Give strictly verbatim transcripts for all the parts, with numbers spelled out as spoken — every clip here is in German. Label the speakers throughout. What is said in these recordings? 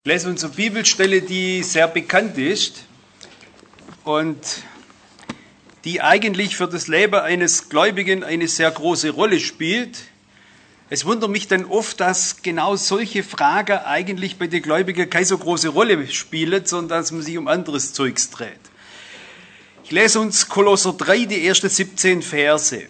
Speaker 1: Ich lese unsere Bibelstelle, die sehr bekannt ist und die eigentlich für das Leben eines Gläubigen eine sehr große Rolle spielt. Es wundert mich dann oft, dass genau solche Fragen eigentlich bei den Gläubigen keine so große Rolle spielen, sondern dass man sich um anderes Zeugs dreht. Ich lese uns Kolosser drei, die ersten siebzehn Verse.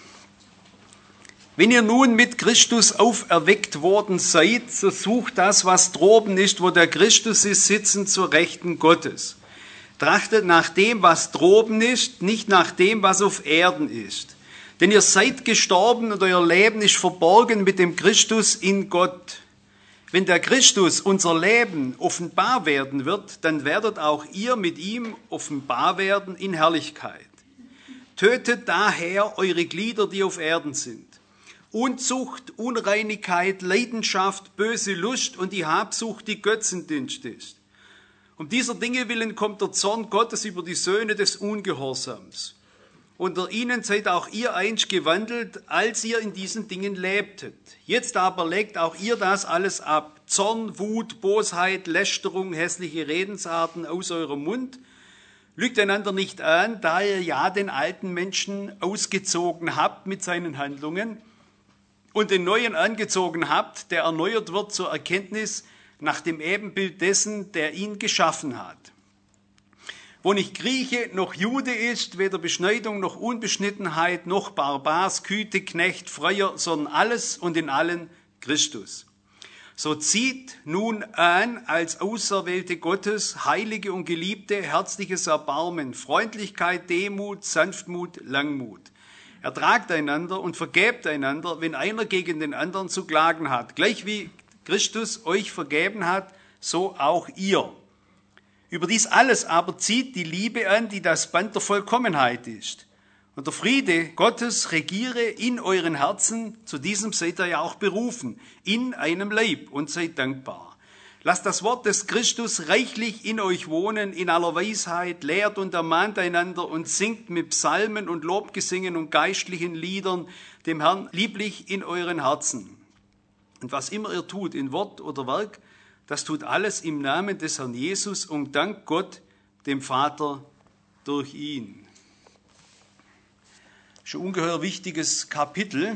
Speaker 1: Wenn ihr nun mit Christus auferweckt worden seid, so sucht das, was droben ist, wo der Christus ist, sitzend zur Rechten Gottes. Trachtet nach dem, was droben ist, nicht nach dem, was auf Erden ist. Denn ihr seid gestorben und euer Leben ist verborgen mit dem Christus in Gott. Wenn der Christus, unser Leben, offenbar werden wird, dann werdet auch ihr mit ihm offenbar werden in Herrlichkeit. Tötet daher eure Glieder, die auf Erden sind. Unzucht, Unreinigkeit, Leidenschaft, böse Lust und die Habsucht, die Götzendienst ist. Um dieser Dinge willen kommt der Zorn Gottes über die Söhne des Ungehorsams. Unter ihnen seid auch ihr einst gewandelt, als ihr in diesen Dingen lebtet. Jetzt aber legt auch ihr das alles ab. Zorn, Wut, Bosheit, Lästerung, hässliche Redensarten aus eurem Mund. Lügt einander nicht an, da ihr ja den alten Menschen ausgezogen habt mit seinen Handlungen und den Neuen angezogen habt, der erneuert wird zur Erkenntnis nach dem Ebenbild dessen, der ihn geschaffen hat. Wo nicht Grieche noch Jude ist, weder Beschneidung noch Unbeschnittenheit, noch Barbar, Skythe, Knecht, Freier, sondern alles und in allen Christus. So zieht nun an als Auserwählte Gottes, Heilige und Geliebte, herzliches Erbarmen, Freundlichkeit, Demut, Sanftmut, Langmut. Ertragt einander und vergebt einander, wenn einer gegen den anderen zu klagen hat. Gleich wie Christus euch vergeben hat, so auch ihr. Über dies alles aber zieht die Liebe an, die das Band der Vollkommenheit ist. Und der Friede Gottes regiere in euren Herzen, zu diesem seid ihr ja auch berufen, in einem Leib und seid dankbar. Lasst das Wort des Christus reichlich in euch wohnen, in aller Weisheit, lehrt und ermahnt einander und singt mit Psalmen und Lobgesingen und geistlichen Liedern dem Herrn lieblich in euren Herzen. Und was immer ihr tut, in Wort oder Werk, das tut alles im Namen des Herrn Jesus und dankt Gott, dem Vater, durch ihn. Schon ein ungeheuer wichtiges Kapitel.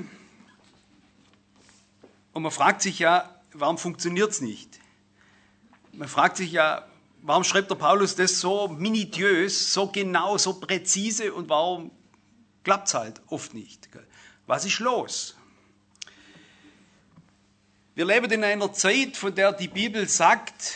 Speaker 1: Und man fragt sich ja, warum funktioniert es nicht? Man fragt sich ja, warum schreibt der Paulus das so minutiös, so genau, so präzise und warum klappt es halt oft nicht? Was ist los? Wir leben in einer Zeit, von der die Bibel sagt,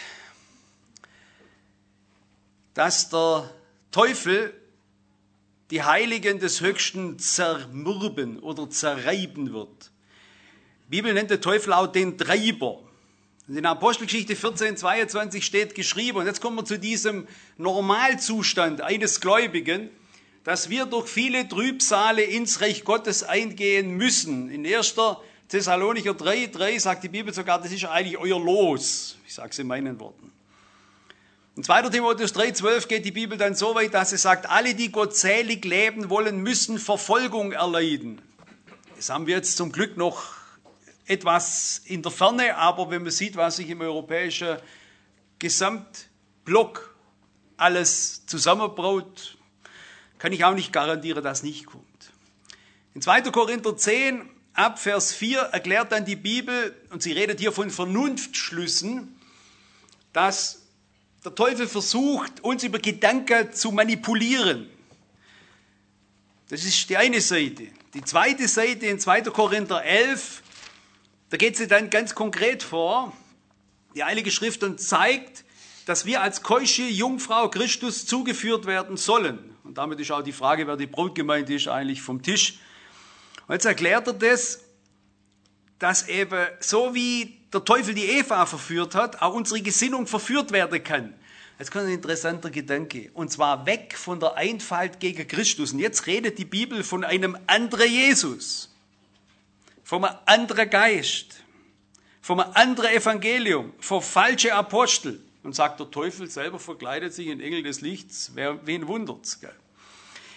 Speaker 1: dass der Teufel die Heiligen des Höchsten zermürben oder zerreiben wird. Die Bibel nennt den Teufel auch den Treiber. In Apostelgeschichte vierzehn, zweiundzwanzig steht geschrieben, und jetzt kommen wir zu diesem Normalzustand eines Gläubigen, dass wir durch viele Trübsale ins Reich Gottes eingehen müssen. In erster Thessalonicher drei, drei sagt die Bibel sogar, das ist eigentlich euer Los. Ich sage es in meinen Worten. In zweiter Timotheus drei, zwölf geht die Bibel dann so weit, dass sie sagt, alle, die gottselig leben wollen, müssen Verfolgung erleiden. Das haben wir jetzt zum Glück noch etwas in der Ferne, aber wenn man sieht, was sich im europäischen Gesamtblock alles zusammenbraut, kann ich auch nicht garantieren, dass nicht kommt. In zweiter Korinther zehn, ab Vers vier, erklärt dann die Bibel, und sie redet hier von Vernunftschlüssen, dass der Teufel versucht, uns über Gedanken zu manipulieren. Das ist die eine Seite. Die zweite Seite in zweiter Korinther elf, da geht sie dann ganz konkret vor, die Heilige Schrift, und zeigt, dass wir als keusche Jungfrau Christus zugeführt werden sollen. Und damit ist auch die Frage, wer die Brautgemeinde ist, eigentlich vom Tisch. Und jetzt erklärt er das, dass eben so wie der Teufel die Eva verführt hat, auch unsere Gesinnung verführt werden kann. Jetzt kommt ein interessanter Gedanke, und zwar weg von der Einfalt gegen Christus. Und jetzt redet die Bibel von einem anderen Jesus. Vom anderen Geist, vom anderen Evangelium, vom falschen Apostel. Und sagt, der Teufel selber verkleidet sich in Engel des Lichts, wer, wen wundert's? Gell?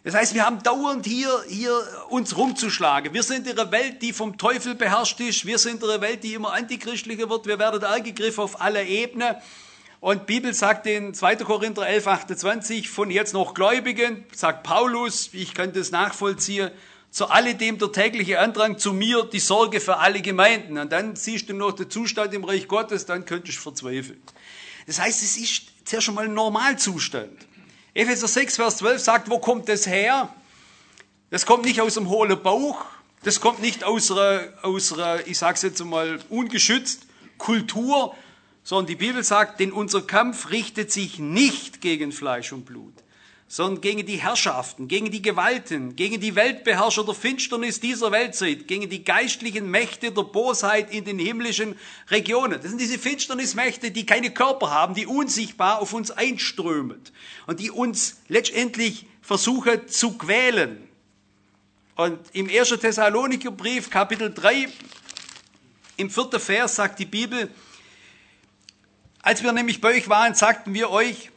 Speaker 1: Das heißt, wir haben dauernd hier, hier uns rumzuschlagen. Wir sind in einer Welt, die vom Teufel beherrscht ist. Wir sind in einer Welt, die immer antichristlicher wird. Wir werden angegriffen auf aller Ebene. Und die Bibel sagt in zweiter Korinther elf, achtundzwanzig, von jetzt noch Gläubigen, sagt Paulus, ich kann das nachvollziehen, zu alledem der tägliche Andrang, zu mir die Sorge für alle Gemeinden. Und dann siehst du noch den Zustand im Reich Gottes, dann könntest du verzweifeln. Das heißt, es ist zuerst einmal ein Normalzustand. Epheser sechs, Vers zwölf sagt, wo kommt das her? Das kommt nicht aus dem hohlen Bauch, das kommt nicht aus einer, aus einer, ich sage es jetzt mal, ungeschützt Kultur, sondern die Bibel sagt, denn unser Kampf richtet sich nicht gegen Fleisch und Blut, sondern gegen die Herrschaften, gegen die Gewalten, gegen die Weltbeherrscher der Finsternis dieser Weltzeit, gegen die geistlichen Mächte der Bosheit in den himmlischen Regionen. Das sind diese Finsternismächte, die keine Körper haben, die unsichtbar auf uns einströmen und die uns letztendlich versuchen zu quälen. Und im ersten Thessalonikerbrief, Kapitel drei, im vierten Vers sagt die Bibel, als wir nämlich bei euch waren, sagten wir euch,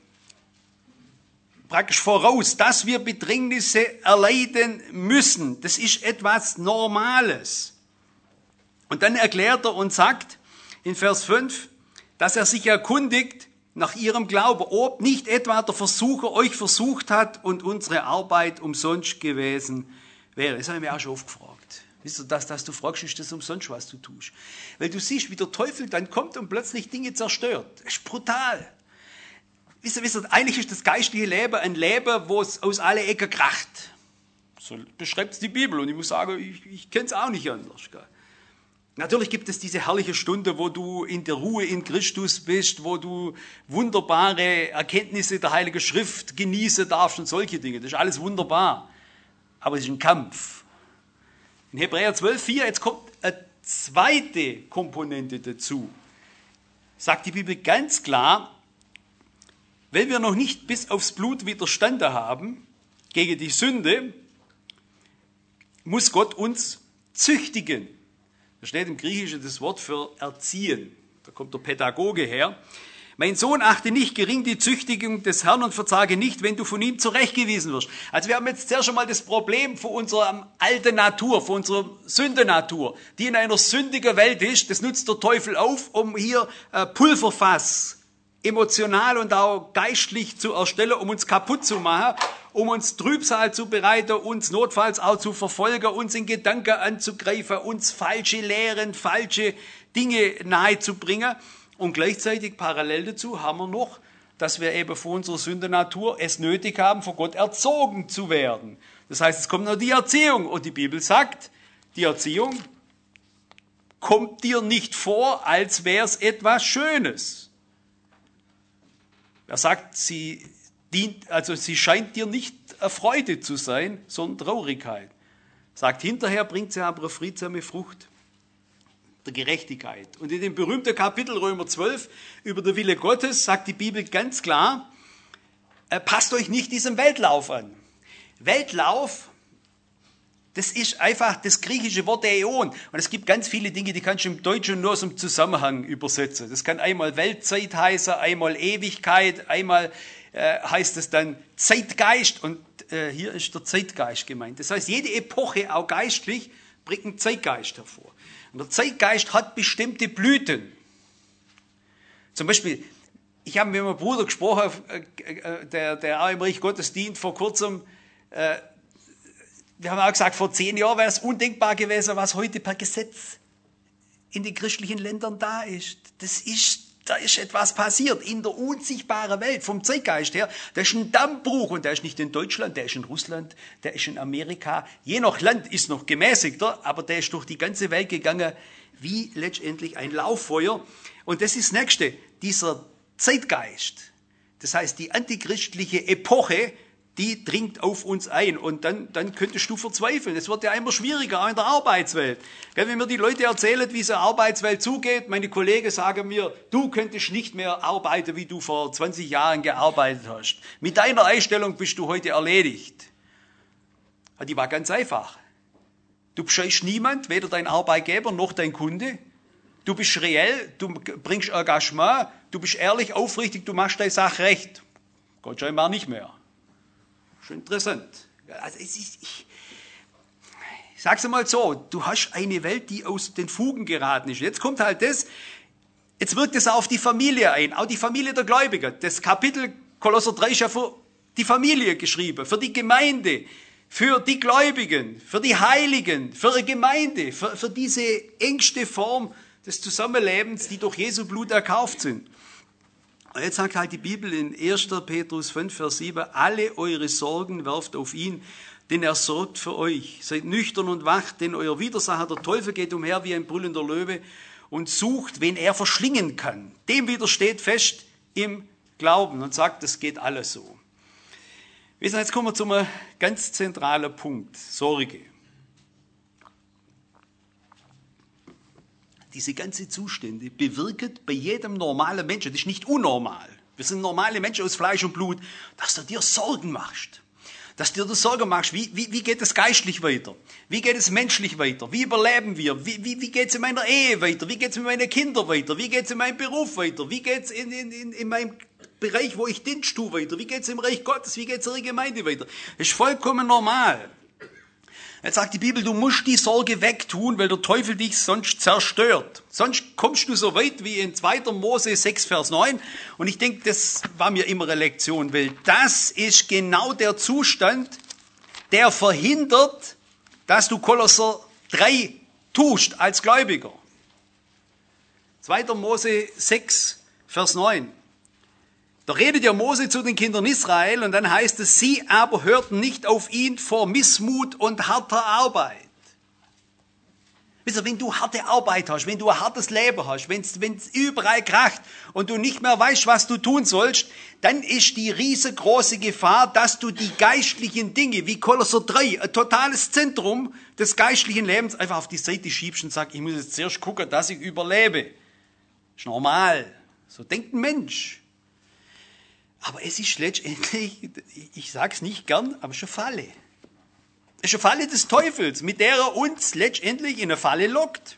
Speaker 1: praktisch voraus, dass wir Bedrängnisse erleiden müssen. Das ist etwas Normales. Und dann erklärt er und sagt in Vers fünf, dass er sich erkundigt nach ihrem Glauben, ob nicht etwa der Versucher euch versucht hat und unsere Arbeit umsonst gewesen wäre. Das habe ich mir auch schon oft gefragt. Wisst ihr, dass, dass du fragst, ist das umsonst, was du tust? Weil du siehst, wie der Teufel dann kommt und plötzlich Dinge zerstört. Das ist brutal. Wisst ihr, wisst ihr, eigentlich ist das geistliche Leben ein Leben, wo es aus alle Ecken kracht. So beschreibt es die Bibel und ich muss sagen, ich, ich kenne es auch nicht anders. Gell? Natürlich gibt es diese herrliche Stunde, wo du in der Ruhe in Christus bist, wo du wunderbare Erkenntnisse der Heiligen Schrift genießen darfst und solche Dinge. Das ist alles wunderbar. Aber es ist ein Kampf. In Hebräer zwölf, vier, jetzt kommt eine zweite Komponente dazu. Sagt die Bibel ganz klar, wenn wir noch nicht bis aufs Blut widerstanden haben gegen die Sünde, muss Gott uns züchtigen. Da steht im Griechischen das Wort für erziehen. Da kommt der Pädagoge her. Mein Sohn, achte nicht gering die Züchtigung des Herrn und verzage nicht, wenn du von ihm zurechtgewiesen wirst. Also wir haben jetzt zuerst einmal das Problem von unserer alten Natur, von unserer Sündenatur, die in einer sündigen Welt ist. Das nutzt der Teufel auf, um hier äh, Pulverfass emotional und auch geistlich zu erstellen, um uns kaputt zu machen, um uns Trübsal zu bereiten, uns notfalls auch zu verfolgen, uns in Gedanken anzugreifen, uns falsche Lehren, falsche Dinge nahezubringen. Und gleichzeitig parallel dazu haben wir noch, dass wir eben von unserer Sündenatur es nötig haben, von Gott erzogen zu werden. Das heißt, es kommt noch die Erziehung. Und die Bibel sagt, die Erziehung kommt dir nicht vor, als wäre es etwas Schönes. Er sagt, sie dient, also sie scheint dir nicht eine Freude zu sein, sondern Traurigkeit. Sagt, hinterher bringt sie aber eine friedsame Frucht der Gerechtigkeit. Und in dem berühmten Kapitel Römer zwölf über den Wille Gottes sagt die Bibel ganz klar, äh, passt euch nicht diesem Weltlauf an. Weltlauf, das ist einfach das griechische Wort der Äon. Und es gibt ganz viele Dinge, die kannst du im Deutschen nur aus dem Zusammenhang übersetzen. Das kann einmal Weltzeit heißen, einmal Ewigkeit, einmal äh, heißt es dann Zeitgeist. Und äh, hier ist der Zeitgeist gemeint. Das heißt, jede Epoche, auch geistlich, bringt einen Zeitgeist hervor. Und der Zeitgeist hat bestimmte Blüten. Zum Beispiel, ich habe mit meinem Bruder gesprochen, der, der auch im Reich Gottes dient, vor kurzem. Äh, wir haben auch gesagt, vor zehn Jahren wäre es undenkbar gewesen, was heute per Gesetz in den christlichen Ländern da ist. Das ist, da ist etwas passiert in der unsichtbaren Welt, vom Zeitgeist her. Da ist ein Dammbruch und der ist nicht in Deutschland, der ist in Russland, der ist in Amerika. Je nach Land ist noch gemäßigter, aber der ist durch die ganze Welt gegangen wie letztendlich ein Lauffeuer. Und das ist das Nächste, dieser Zeitgeist. Das heißt, die antichristliche Epoche, die dringt auf uns ein und dann, dann könntest du verzweifeln. Es wird ja immer schwieriger, auch in der Arbeitswelt. Wenn mir die Leute erzählen, wie es in der Arbeitswelt zugeht, meine Kollegen sagen mir, du könntest nicht mehr arbeiten, wie du vor zwanzig Jahren gearbeitet hast. Mit deiner Einstellung bist du heute erledigt. Die war ganz einfach. Du bescheißt niemand, weder dein Arbeitgeber noch dein Kunde. Du bist reell, du bringst Engagement, du bist ehrlich, aufrichtig, du machst deine Sache recht. Gott scheinbar nicht mehr. Schon interessant. Also es ist, ich, ich sage es mal so, du hast eine Welt, die aus den Fugen geraten ist. Jetzt kommt halt das, jetzt wirkt es auf die Familie ein, auch die Familie der Gläubiger. Das Kapitel Kolosser drei ist ja für die Familie geschrieben, für die Gemeinde, für die Gläubigen, für die Heiligen, für die Gemeinde, für, für diese engste Form des Zusammenlebens, die durch Jesu Blut erkauft sind. Und jetzt sagt halt die Bibel in erster Petrus fünf, Vers sieben, alle eure Sorgen werft auf ihn, denn er sorgt für euch. Seid nüchtern und wach, denn euer Widersacher, der Teufel, geht umher wie ein brüllender Löwe und sucht, wen er verschlingen kann. Dem widersteht fest im Glauben und sagt, das geht alles so. Jetzt kommen wir zu einem ganz zentralen Punkt, Sorge. Diese ganzen Zustände bewirken bei jedem normalen Menschen, das ist nicht unnormal, wir sind normale Menschen aus Fleisch und Blut, dass du dir Sorgen machst. Dass du dir Sorgen machst, wie, wie, wie geht es geistlich weiter? Wie geht es menschlich weiter? Wie überleben wir? Wie, wie, wie geht es in meiner Ehe weiter? Wie geht es mit meinen Kindern weiter? Wie geht es in meinem Beruf weiter? Wie geht es in, in, in, in meinem Bereich, wo ich Dienst tue, weiter? Wie geht es im Reich Gottes? Wie geht es in der Gemeinde weiter? Das ist vollkommen normal. Jetzt sagt die Bibel, du musst die Sorge wegtun, weil der Teufel dich sonst zerstört. Sonst kommst du so weit wie in zweiter Mose sechs, Vers neun. Und ich denke, das war mir immer eine Lektion, weil das ist genau der Zustand, der verhindert, dass du Kolosser drei tust als Gläubiger. zweiter Mose sechs, Vers neun. Da redet ja Mose zu den Kindern Israel und dann heißt es, sie aber hörten nicht auf ihn vor Missmut und harter Arbeit. Wisst ihr, wenn du harte Arbeit hast, wenn du ein hartes Leben hast, wenn es überall kracht und du nicht mehr weißt, was du tun sollst, dann ist die riesengroße Gefahr, dass du die geistlichen Dinge, wie Kolosser drei, ein totales Zentrum des geistlichen Lebens, einfach auf die Seite schiebst und sagst, ich muss jetzt zuerst gucken, dass ich überlebe. Das ist normal. So denkt ein Mensch. Aber es ist letztendlich, ich sage es nicht gern, aber es ist eine Falle. Es ist eine Falle des Teufels, mit der er uns letztendlich in eine Falle lockt.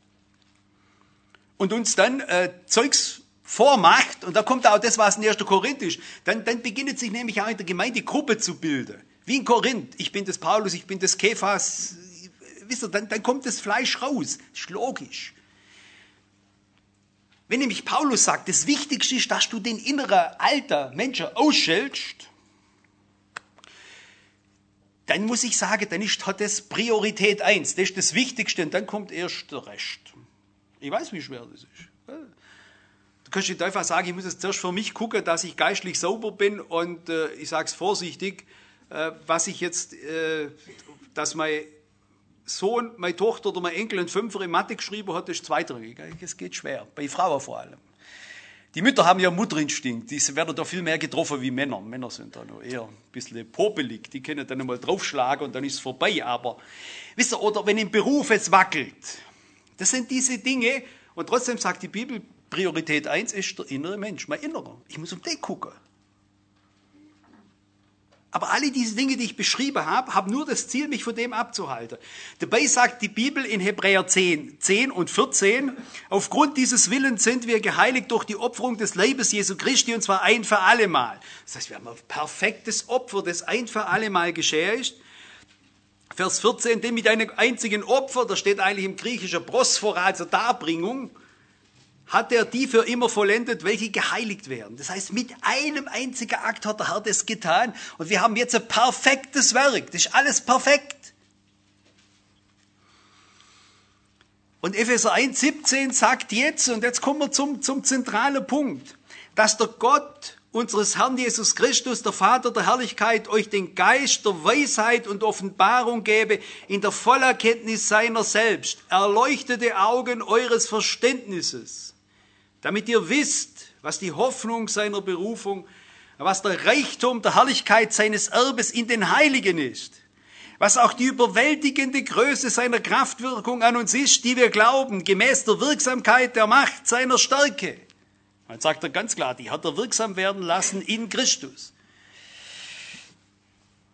Speaker 1: Und uns dann äh, Zeugs vormacht, und da kommt auch das, was in erster Korinth ist, dann, dann beginnt sich nämlich auch in der Gemeinde Gruppe zu bilden. Wie in Korinth, ich bin des Paulus, ich bin des Kephas, wisst ihr, dann, dann kommt das Fleisch raus, das ist logisch. Wenn nämlich Paulus sagt, das Wichtigste ist, dass du den inneren alten Menschen ausschältst, dann muss ich sagen, dann ist, hat das Priorität eins. Das ist das Wichtigste und dann kommt erst der Rest. Ich weiß, wie schwer das ist. Du kannst nicht einfach sagen, ich muss jetzt zuerst für mich gucken, dass ich geistlich sauber bin und äh, ich sage es vorsichtig, äh, was ich jetzt, äh, dass mein Sohn, meine Tochter oder mein Enkel einen Fünfer in Mathe geschrieben hat, das ist zweitrangig. Es geht schwer, bei Frauen vor allem. Die Mütter haben ja Mutterinstinkt, die werden da viel mehr getroffen wie Männer. Männer sind da noch eher ein bisschen popelig, die können dann einmal draufschlagen und dann ist es vorbei. Aber, wisst ihr, oder wenn im Beruf es wackelt, das sind diese Dinge und trotzdem sagt die Bibel, Priorität eins ist der innere Mensch, mein Innerer. Ich muss um den gucken. Aber alle diese Dinge, die ich beschrieben habe, haben nur das Ziel, mich von dem abzuhalten. Dabei sagt die Bibel in Hebräer zehn, zehn und vierzehn, aufgrund dieses Willens sind wir geheiligt durch die Opferung des Leibes Jesu Christi, und zwar ein für allemal. Das heißt, wir haben ein perfektes Opfer, das ein für allemal geschehen ist. Vers vierzehn, denn mit einem einzigen Opfer, da steht eigentlich im Griechischen Prosphora, also Darbringung, hat er die für immer vollendet, welche geheiligt werden. Das heißt, mit einem einzigen Akt hat der Herr das getan und wir haben jetzt ein perfektes Werk. Das ist alles perfekt. Und Epheser eins, siebzehn sagt jetzt, und jetzt kommen wir zum, zum zentralen Punkt, dass der Gott unseres Herrn Jesus Christus, der Vater der Herrlichkeit, euch den Geist der Weisheit und Offenbarung gebe in der Vollerkenntnis seiner selbst, erleuchtete Augen eures Verständnisses, damit ihr wisst, was die Hoffnung seiner Berufung, was der Reichtum der Herrlichkeit seines Erbes in den Heiligen ist, was auch die überwältigende Größe seiner Kraftwirkung an uns ist, die wir glauben, gemäß der Wirksamkeit der Macht seiner Stärke. Jetzt sagt er ganz klar, die hat er wirksam werden lassen in Christus.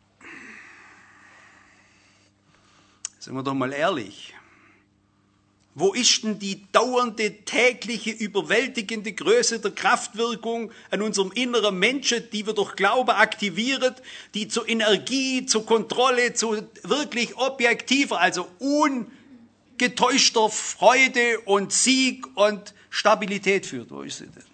Speaker 1: Sind wir doch mal ehrlich. Wo ist denn die dauernde, tägliche, überwältigende Größe der Kraftwirkung an unserem inneren Menschen, die wir durch Glaube aktivieren, die zur Energie, zur Kontrolle, zu wirklich objektiver, also ungetäuschter Freude und Sieg und Stabilität führt? Wo ist sie denn?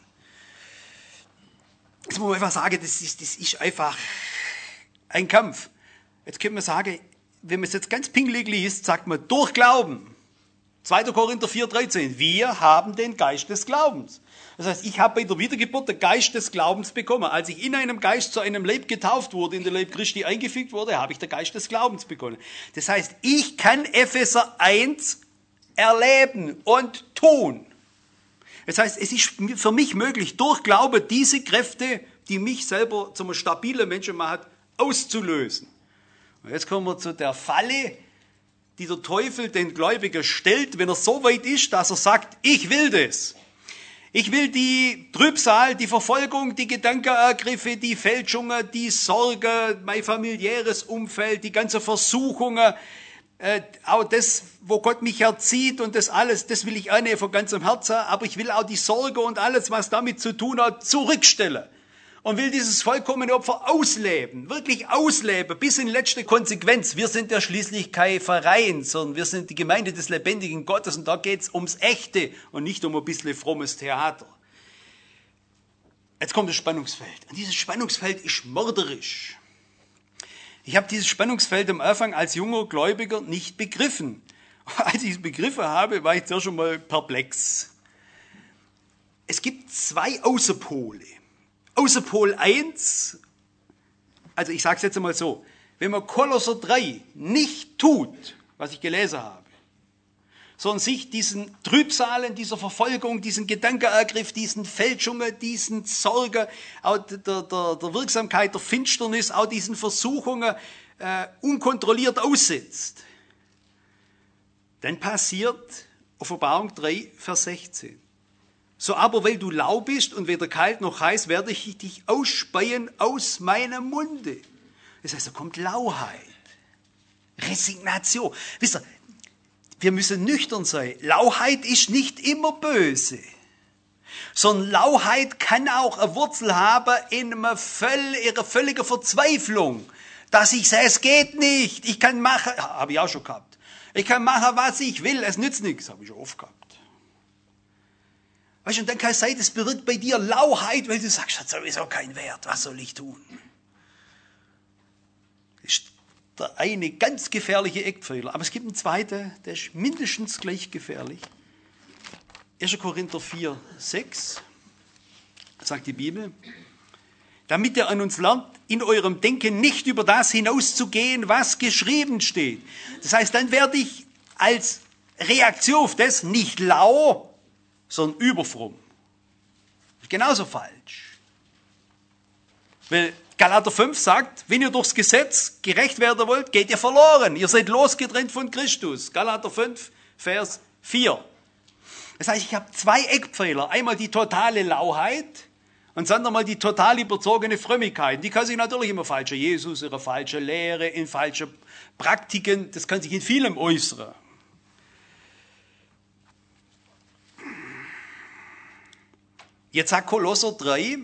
Speaker 1: Jetzt muss man einfach sagen, das ist, das ist einfach ein Kampf. Jetzt könnte man sagen, wenn man es jetzt ganz pingelig liest, sagt man, durch Glauben. zweiter Korinther vier, dreizehn. Wir haben den Geist des Glaubens. Das heißt, ich habe bei der Wiedergeburt den Geist des Glaubens bekommen. Als ich in einem Geist zu einem Leib getauft wurde, in den Leib Christi eingefügt wurde, habe ich den Geist des Glaubens bekommen. Das heißt, ich kann Epheser eins erleben und tun. Das heißt, es ist für mich möglich, durch Glaube diese Kräfte, die mich selber zum stabilen Menschen machen, auszulösen. Und jetzt kommen wir zu der Falle, die der Teufel den Gläubigen stellt, wenn er so weit ist, dass er sagt, ich will das. Ich will die Trübsal, die Verfolgung, die Gedankenergriffe, die Fälschungen, die Sorge, mein familiäres Umfeld, die ganzen Versuchungen, äh, auch das, wo Gott mich erzieht und das alles, das will ich annehmen von ganzem Herzen, aber ich will auch die Sorge und alles, was damit zu tun hat, zurückstellen. Und will dieses vollkommene Opfer ausleben, wirklich ausleben, bis in letzte Konsequenz. Wir sind ja schließlich kein Verein, sondern wir sind die Gemeinde des lebendigen Gottes und da geht's ums Echte und nicht um ein bisschen frommes Theater. Jetzt kommt das Spannungsfeld. Und dieses Spannungsfeld ist mörderisch. Ich habe dieses Spannungsfeld am Anfang als junger Gläubiger nicht begriffen. Als ich es begriffen habe, war ich zuerst schon mal perplex. Es gibt zwei Außenpole. Außenpol eins, also ich sage es jetzt einmal so, wenn man Kolosser drei nicht tut, was ich gelesen habe, sondern sich diesen Trübsalen, dieser Verfolgung, diesen Gedankenergriff, diesen Fälschungen, diesen Sorgen, auch der, der, der Wirksamkeit der Finsternis, auch diesen Versuchungen äh, unkontrolliert aussetzt, dann passiert Offenbarung drei, Vers sechzehn. So aber, weil du lau bist und weder kalt noch heiß, werde ich dich ausspeien aus meinem Munde. Das heißt, da kommt Lauheit, Resignation. Wisst ihr, wir müssen nüchtern sein. Lauheit ist nicht immer böse, sondern Lauheit kann auch eine Wurzel haben in einer völligen Verzweiflung. Dass ich sage, es geht nicht, ich kann machen, habe ich auch schon gehabt. Ich kann machen, was ich will, es nützt nichts, habe ich schon oft gehabt. Weißt du, und dann kann es sein, das bewirkt bei dir Lauheit, weil du sagst, hat sowieso keinen Wert, was soll ich tun? Das ist der eine ganz gefährliche Eckpfeiler. Aber es gibt einen zweiten, der ist mindestens gleich gefährlich. erster Korinther vier, sechs, sagt die Bibel, damit ihr an uns lernt, in eurem Denken nicht über das hinauszugehen, was geschrieben steht. Das heißt, dann werde ich als Reaktion auf das nicht lau, sondern überfromm. Das ist genauso falsch. Weil Galater fünf sagt, wenn ihr durchs Gesetz gerecht werden wollt, geht ihr verloren. Ihr seid losgetrennt von Christus. Galater fünf, Vers vier. Das heißt, ich habe zwei Eckpfeiler. Einmal die totale Lauheit und dann einmal die total überzogene Frömmigkeit. Die kann sich natürlich immer falscher Jesus, ihre falsche Lehre, in falsche Praktiken, das kann sich in vielem äußern. Jetzt sagt Kolosser drei,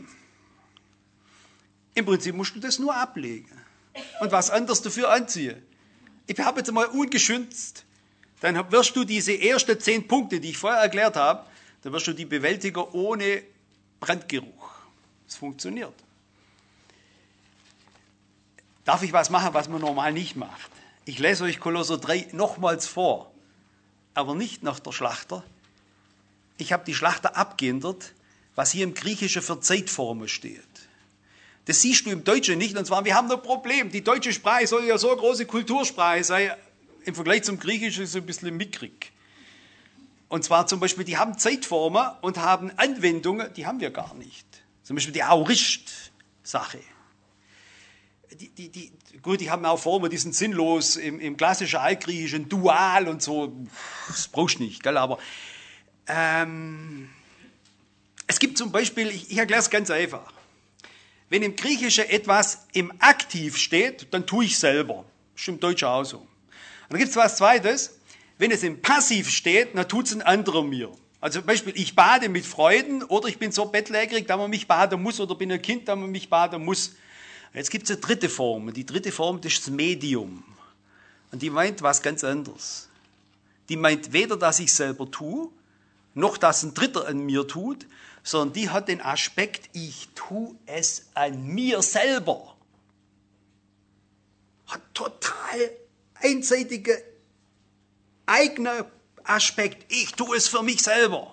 Speaker 1: im Prinzip musst du das nur ablegen und was anderes dafür anziehen. Ich habe jetzt mal ungeschützt, dann wirst du diese ersten zehn Punkte, die ich vorher erklärt habe, dann wirst du die bewältigen ohne Brandgeruch. Es funktioniert. Darf ich was machen, was man normal nicht macht? Ich lese euch Kolosser drei nochmals vor, aber nicht nach der Schlachter. Ich habe die Schlachter abgeändert, was hier im Griechischen für Zeitformen steht. Das siehst du im Deutschen nicht, und zwar, wir haben ein Problem. Die deutsche Sprache soll ja so eine große Kultursprache sein, im Vergleich zum Griechischen ist es ein bisschen mickrig. Und zwar zum Beispiel, die haben Zeitformen und haben Anwendungen, die haben wir gar nicht. Zum Beispiel die Aorist-Sache. Die, die, die, gut, die haben auch Formen, die sind sinnlos, im, im klassischen Altgriechischen, Dual und so, das brauchst du nicht, gell? Aber ähm, es gibt zum Beispiel, ich, ich erkläre es ganz einfach, wenn im Griechischen etwas im Aktiv steht, dann tue ich selber. Das ist im Deutschen auch so. Und dann gibt es was Zweites, Wenn es im Passiv steht, dann tut es ein anderer mir. Also zum Beispiel, ich bade mit Freuden oder ich bin so bettlägerig, dass man mich baden muss oder bin ein Kind, dass man mich baden muss. Jetzt gibt es eine dritte Form. Die dritte Form, das ist das Medium. Und die meint was ganz anderes. Die meint weder, dass ich selber tue, noch dass ein Dritter an mir tut, sondern die hat den Aspekt, ich tue es an mir selber. Hat total einseitige, eigener Aspekt. Ich tue es für mich selber.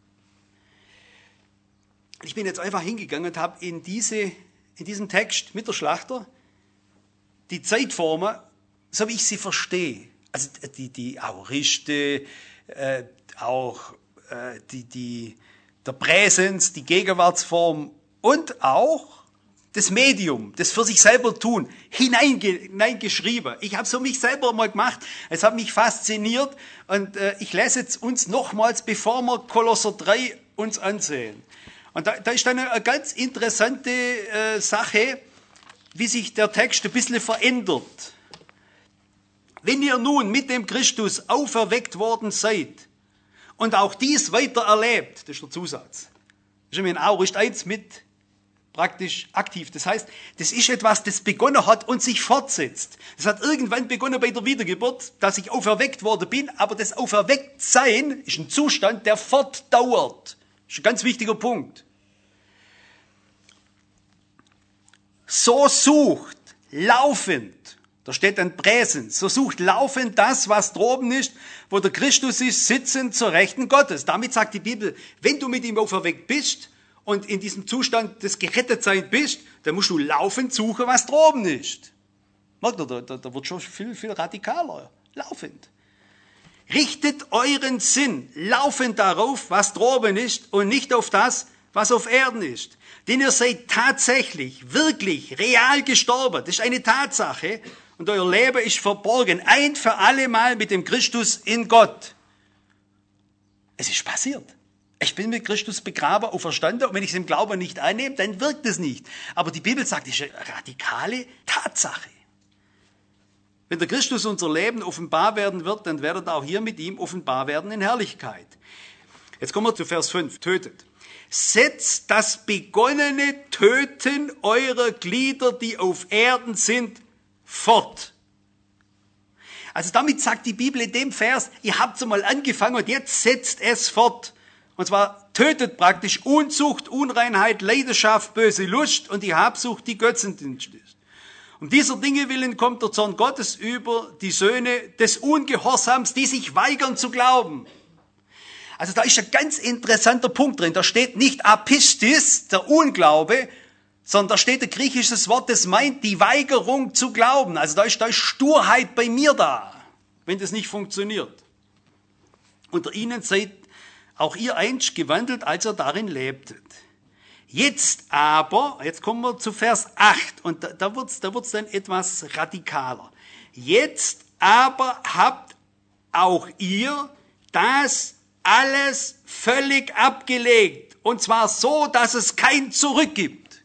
Speaker 1: Ich bin jetzt einfach hingegangen und habe in, diese, in diesem Text mit der Schlachter die Zeitformen, so wie ich sie verstehe, also die, die Aoriste, äh, auch äh, die, die, der Präsens, die Gegenwartsform und auch das Medium, das für sich selber tun, hineinge, hineingeschrieben. Ich habe es für mich selber mal gemacht, es hat mich fasziniert und äh, ich lese jetzt uns nochmals, bevor wir Kolosser drei uns ansehen. Und da, da ist dann eine, eine ganz interessante äh, Sache, wie sich der Text ein bisschen verändert. Wenn ihr nun mit dem Christus auferweckt worden seid und auch dies weiter erlebt, das ist der Zusatz, das ist in Aorist eins mit praktisch aktiv. Das heißt, das ist etwas, das begonnen hat und sich fortsetzt. Das hat irgendwann begonnen bei der Wiedergeburt, dass ich auferweckt worden bin, aber das Auferwecktsein ist ein Zustand, der fortdauert. Das ist ein ganz wichtiger Punkt. So sucht laufend, da steht dann Präsens, so sucht laufend das, was droben ist, wo der Christus ist, sitzend zur Rechten Gottes. Damit sagt die Bibel, wenn du mit ihm auferweckt bist und in diesem Zustand des Gerettetsein bist, dann musst du laufend suchen, was droben ist. Merkt ihr, da, da, da wird schon viel, viel radikaler. Laufend. Richtet euren Sinn laufend darauf, was droben ist und nicht auf das, was auf Erden ist. Denn ihr seid tatsächlich, wirklich, real gestorben. Das ist eine Tatsache. Und euer Leben ist verborgen, ein für alle Mal mit dem Christus in Gott. Es ist passiert. Ich bin mit Christus begraben, auferstanden, und wenn ich es im Glauben nicht annehme, dann wirkt es nicht. Aber die Bibel sagt, das ist eine radikale Tatsache. Wenn der Christus unser Leben offenbar werden wird, dann werdet ihr auch hier mit ihm offenbar werden in Herrlichkeit. Jetzt kommen wir zu Vers fünf. Tötet. Setzt das begonnene Töten eurer Glieder, die auf Erden sind, fort. Also damit sagt die Bibel in dem Vers, ihr habt es mal angefangen und jetzt setzt es fort. Und zwar tötet praktisch Unzucht, Unreinheit, Leidenschaft, böse Lust und die Habsucht, die Götzendienst ist. Um dieser Dinge willen kommt der Zorn Gottes über die Söhne des Ungehorsams, die sich weigern zu glauben. Also da ist ein ganz interessanter Punkt drin. Da steht nicht Apistis, der Unglaube, sondern da steht ein griechisches Wort, das meint die Weigerung zu glauben. Also da ist, da ist Sturheit bei mir da, wenn das nicht funktioniert. Unter ihnen seid auch ihr einst gewandelt, als ihr darin lebtet. Jetzt aber, jetzt kommen wir zu Vers acht, und da, da wird's, da wird's dann etwas radikaler. Jetzt aber habt auch ihr das alles völlig abgelegt, und zwar so, dass es kein Zurück gibt.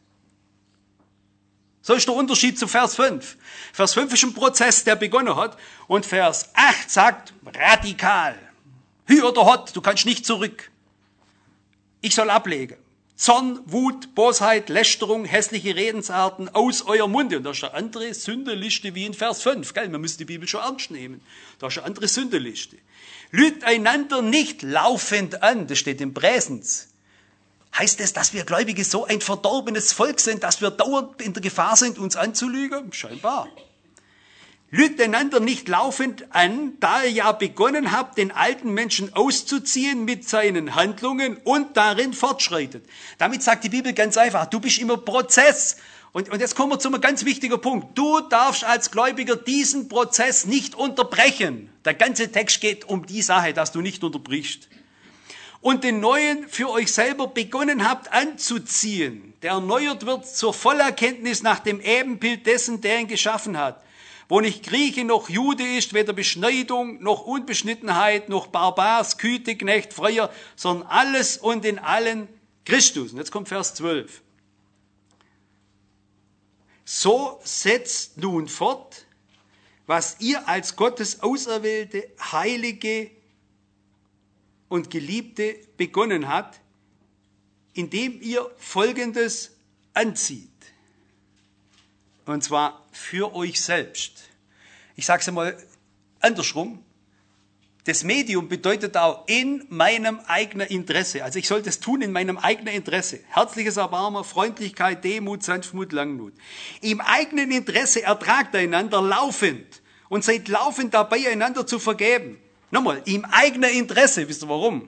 Speaker 1: So ist der Unterschied zu Vers fünf. Vers fünf ist ein Prozess, der begonnen hat, und Vers acht sagt radikal. Hü oder hot, du kannst nicht zurück. Ich soll ablegen. Zorn, Wut, Bosheit, Lästerung, hässliche Redensarten aus eurem Munde. Und da ist eine andere Sündeliste wie in Vers fünf. Gell? Man muss die Bibel schon ernst nehmen. Da ist eine andere Sündeliste. Lügt einander nicht laufend an. Das steht im Präsens. Heißt es, dass wir Gläubige so ein verdorbenes Volk sind, dass wir dauernd in der Gefahr sind, uns anzulügen? Scheinbar. Lügt einander nicht laufend an, da ihr ja begonnen habt, den alten Menschen auszuziehen mit seinen Handlungen und darin fortschreitet. Damit sagt die Bibel ganz einfach, du bist immer Prozess. Und, und jetzt kommen wir zu einem ganz wichtigen Punkt. Du darfst als Gläubiger diesen Prozess nicht unterbrechen. Der ganze Text geht um die Sache, dass du nicht unterbrichst. Und den Neuen für euch selber begonnen habt anzuziehen, der erneuert wird zur Vollerkenntnis nach dem Ebenbild dessen, der ihn geschaffen hat. Wo nicht Grieche noch Jude ist, weder Beschneidung noch Unbeschnittenheit, noch Barbar, Skythe, Knecht, Freier, sondern alles und in allen Christus. Und jetzt kommt Vers zwölf. So setzt nun fort, was ihr als Gottes auserwählte, heilige und Geliebte begonnen hat, indem ihr Folgendes anzieht. Und zwar für euch selbst. Ich sage es einmal andersrum. Das Medium bedeutet auch in meinem eigenen Interesse. Also ich soll das tun in meinem eigenen Interesse. Herzliches Erbarmen, Freundlichkeit, Demut, Sanftmut, Langmut. Im eigenen Interesse ertragt einander laufend und seid laufend dabei, einander zu vergeben. Nochmal, im eigenen Interesse. Wisst ihr warum?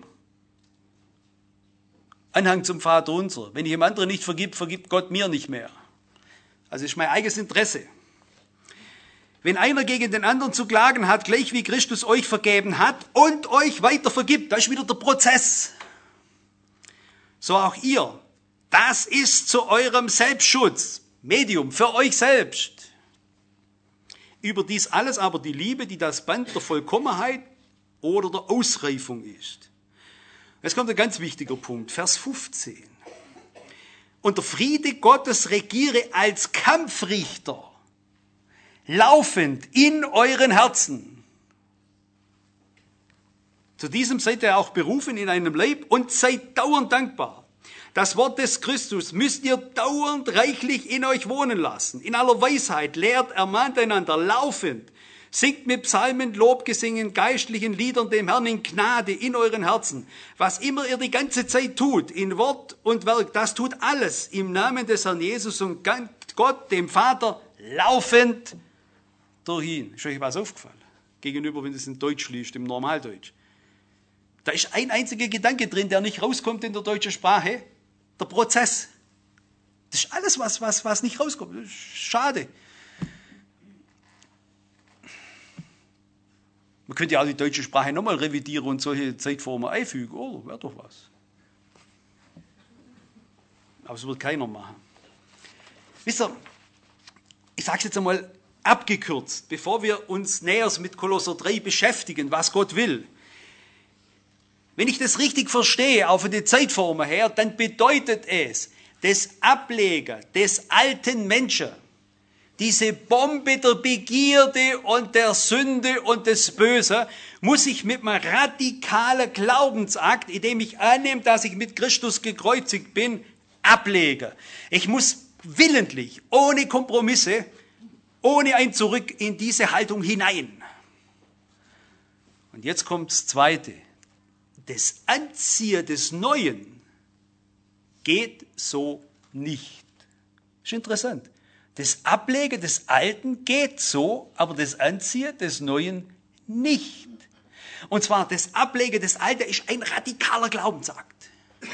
Speaker 1: Anhang zum Vater unser. Wenn ich dem anderen nicht vergib, vergibt Gott mir nicht mehr. Also ist mein eigenes Interesse. Wenn einer gegen den anderen zu klagen hat, gleich wie Christus euch vergeben hat und euch weiter vergibt, da ist wieder der Prozess. So auch ihr. Das ist zu eurem Selbstschutz. Medium für euch selbst. Über dies alles aber die Liebe, die das Band der Vollkommenheit oder der Ausreifung ist. Jetzt kommt ein ganz wichtiger Punkt, Vers fünfzehn. Und der Friede Gottes regiere als Kampfrichter, laufend in euren Herzen. Zu diesem seid ihr auch berufen in einem Leib und seid dauernd dankbar. Das Wort des Christus müsst ihr dauernd reichlich in euch wohnen lassen. In aller Weisheit lehrt, ermahnt einander laufend. Singt mit Psalmen, Lobgesingen, geistlichen Liedern dem Herrn in Gnade in euren Herzen. Was immer ihr die ganze Zeit tut, in Wort und Werk, das tut alles im Namen des Herrn Jesus und Gott, dem Vater, laufend durch ihn. Ist euch was aufgefallen? Gegenüber, wenn es in Deutsch liest, im Normaldeutsch. Da ist ein einziger Gedanke drin, der nicht rauskommt in der deutschen Sprache. Der Prozess. Das ist alles, was, was, was nicht rauskommt. Das ist schade. Man könnte ja auch die deutsche Sprache nochmal revidieren und solche Zeitformen einfügen. Oh, wäre doch was. Aber es wird keiner machen. Wisst ihr, ich sage es jetzt einmal abgekürzt, bevor wir uns näher mit Kolosser drei beschäftigen, was Gott will. Wenn ich das richtig verstehe, auch von den Zeitformen her, dann bedeutet es, das Ablegen des alten Menschen, diese Bombe der Begierde und der Sünde und des Bösen, muss ich mit einem radikalen Glaubensakt, indem ich annehme, dass ich mit Christus gekreuzigt bin, ablegen. Ich muss willentlich, ohne Kompromisse, ohne ein Zurück in diese Haltung hinein. Und jetzt kommt das Zweite. Das Anziehen des Neuen geht so nicht. Ist interessant. Das Ablegen des Alten geht so, aber das Anziehen des Neuen nicht. Und zwar das Ablegen des Alten ist ein radikaler Glaubensakt.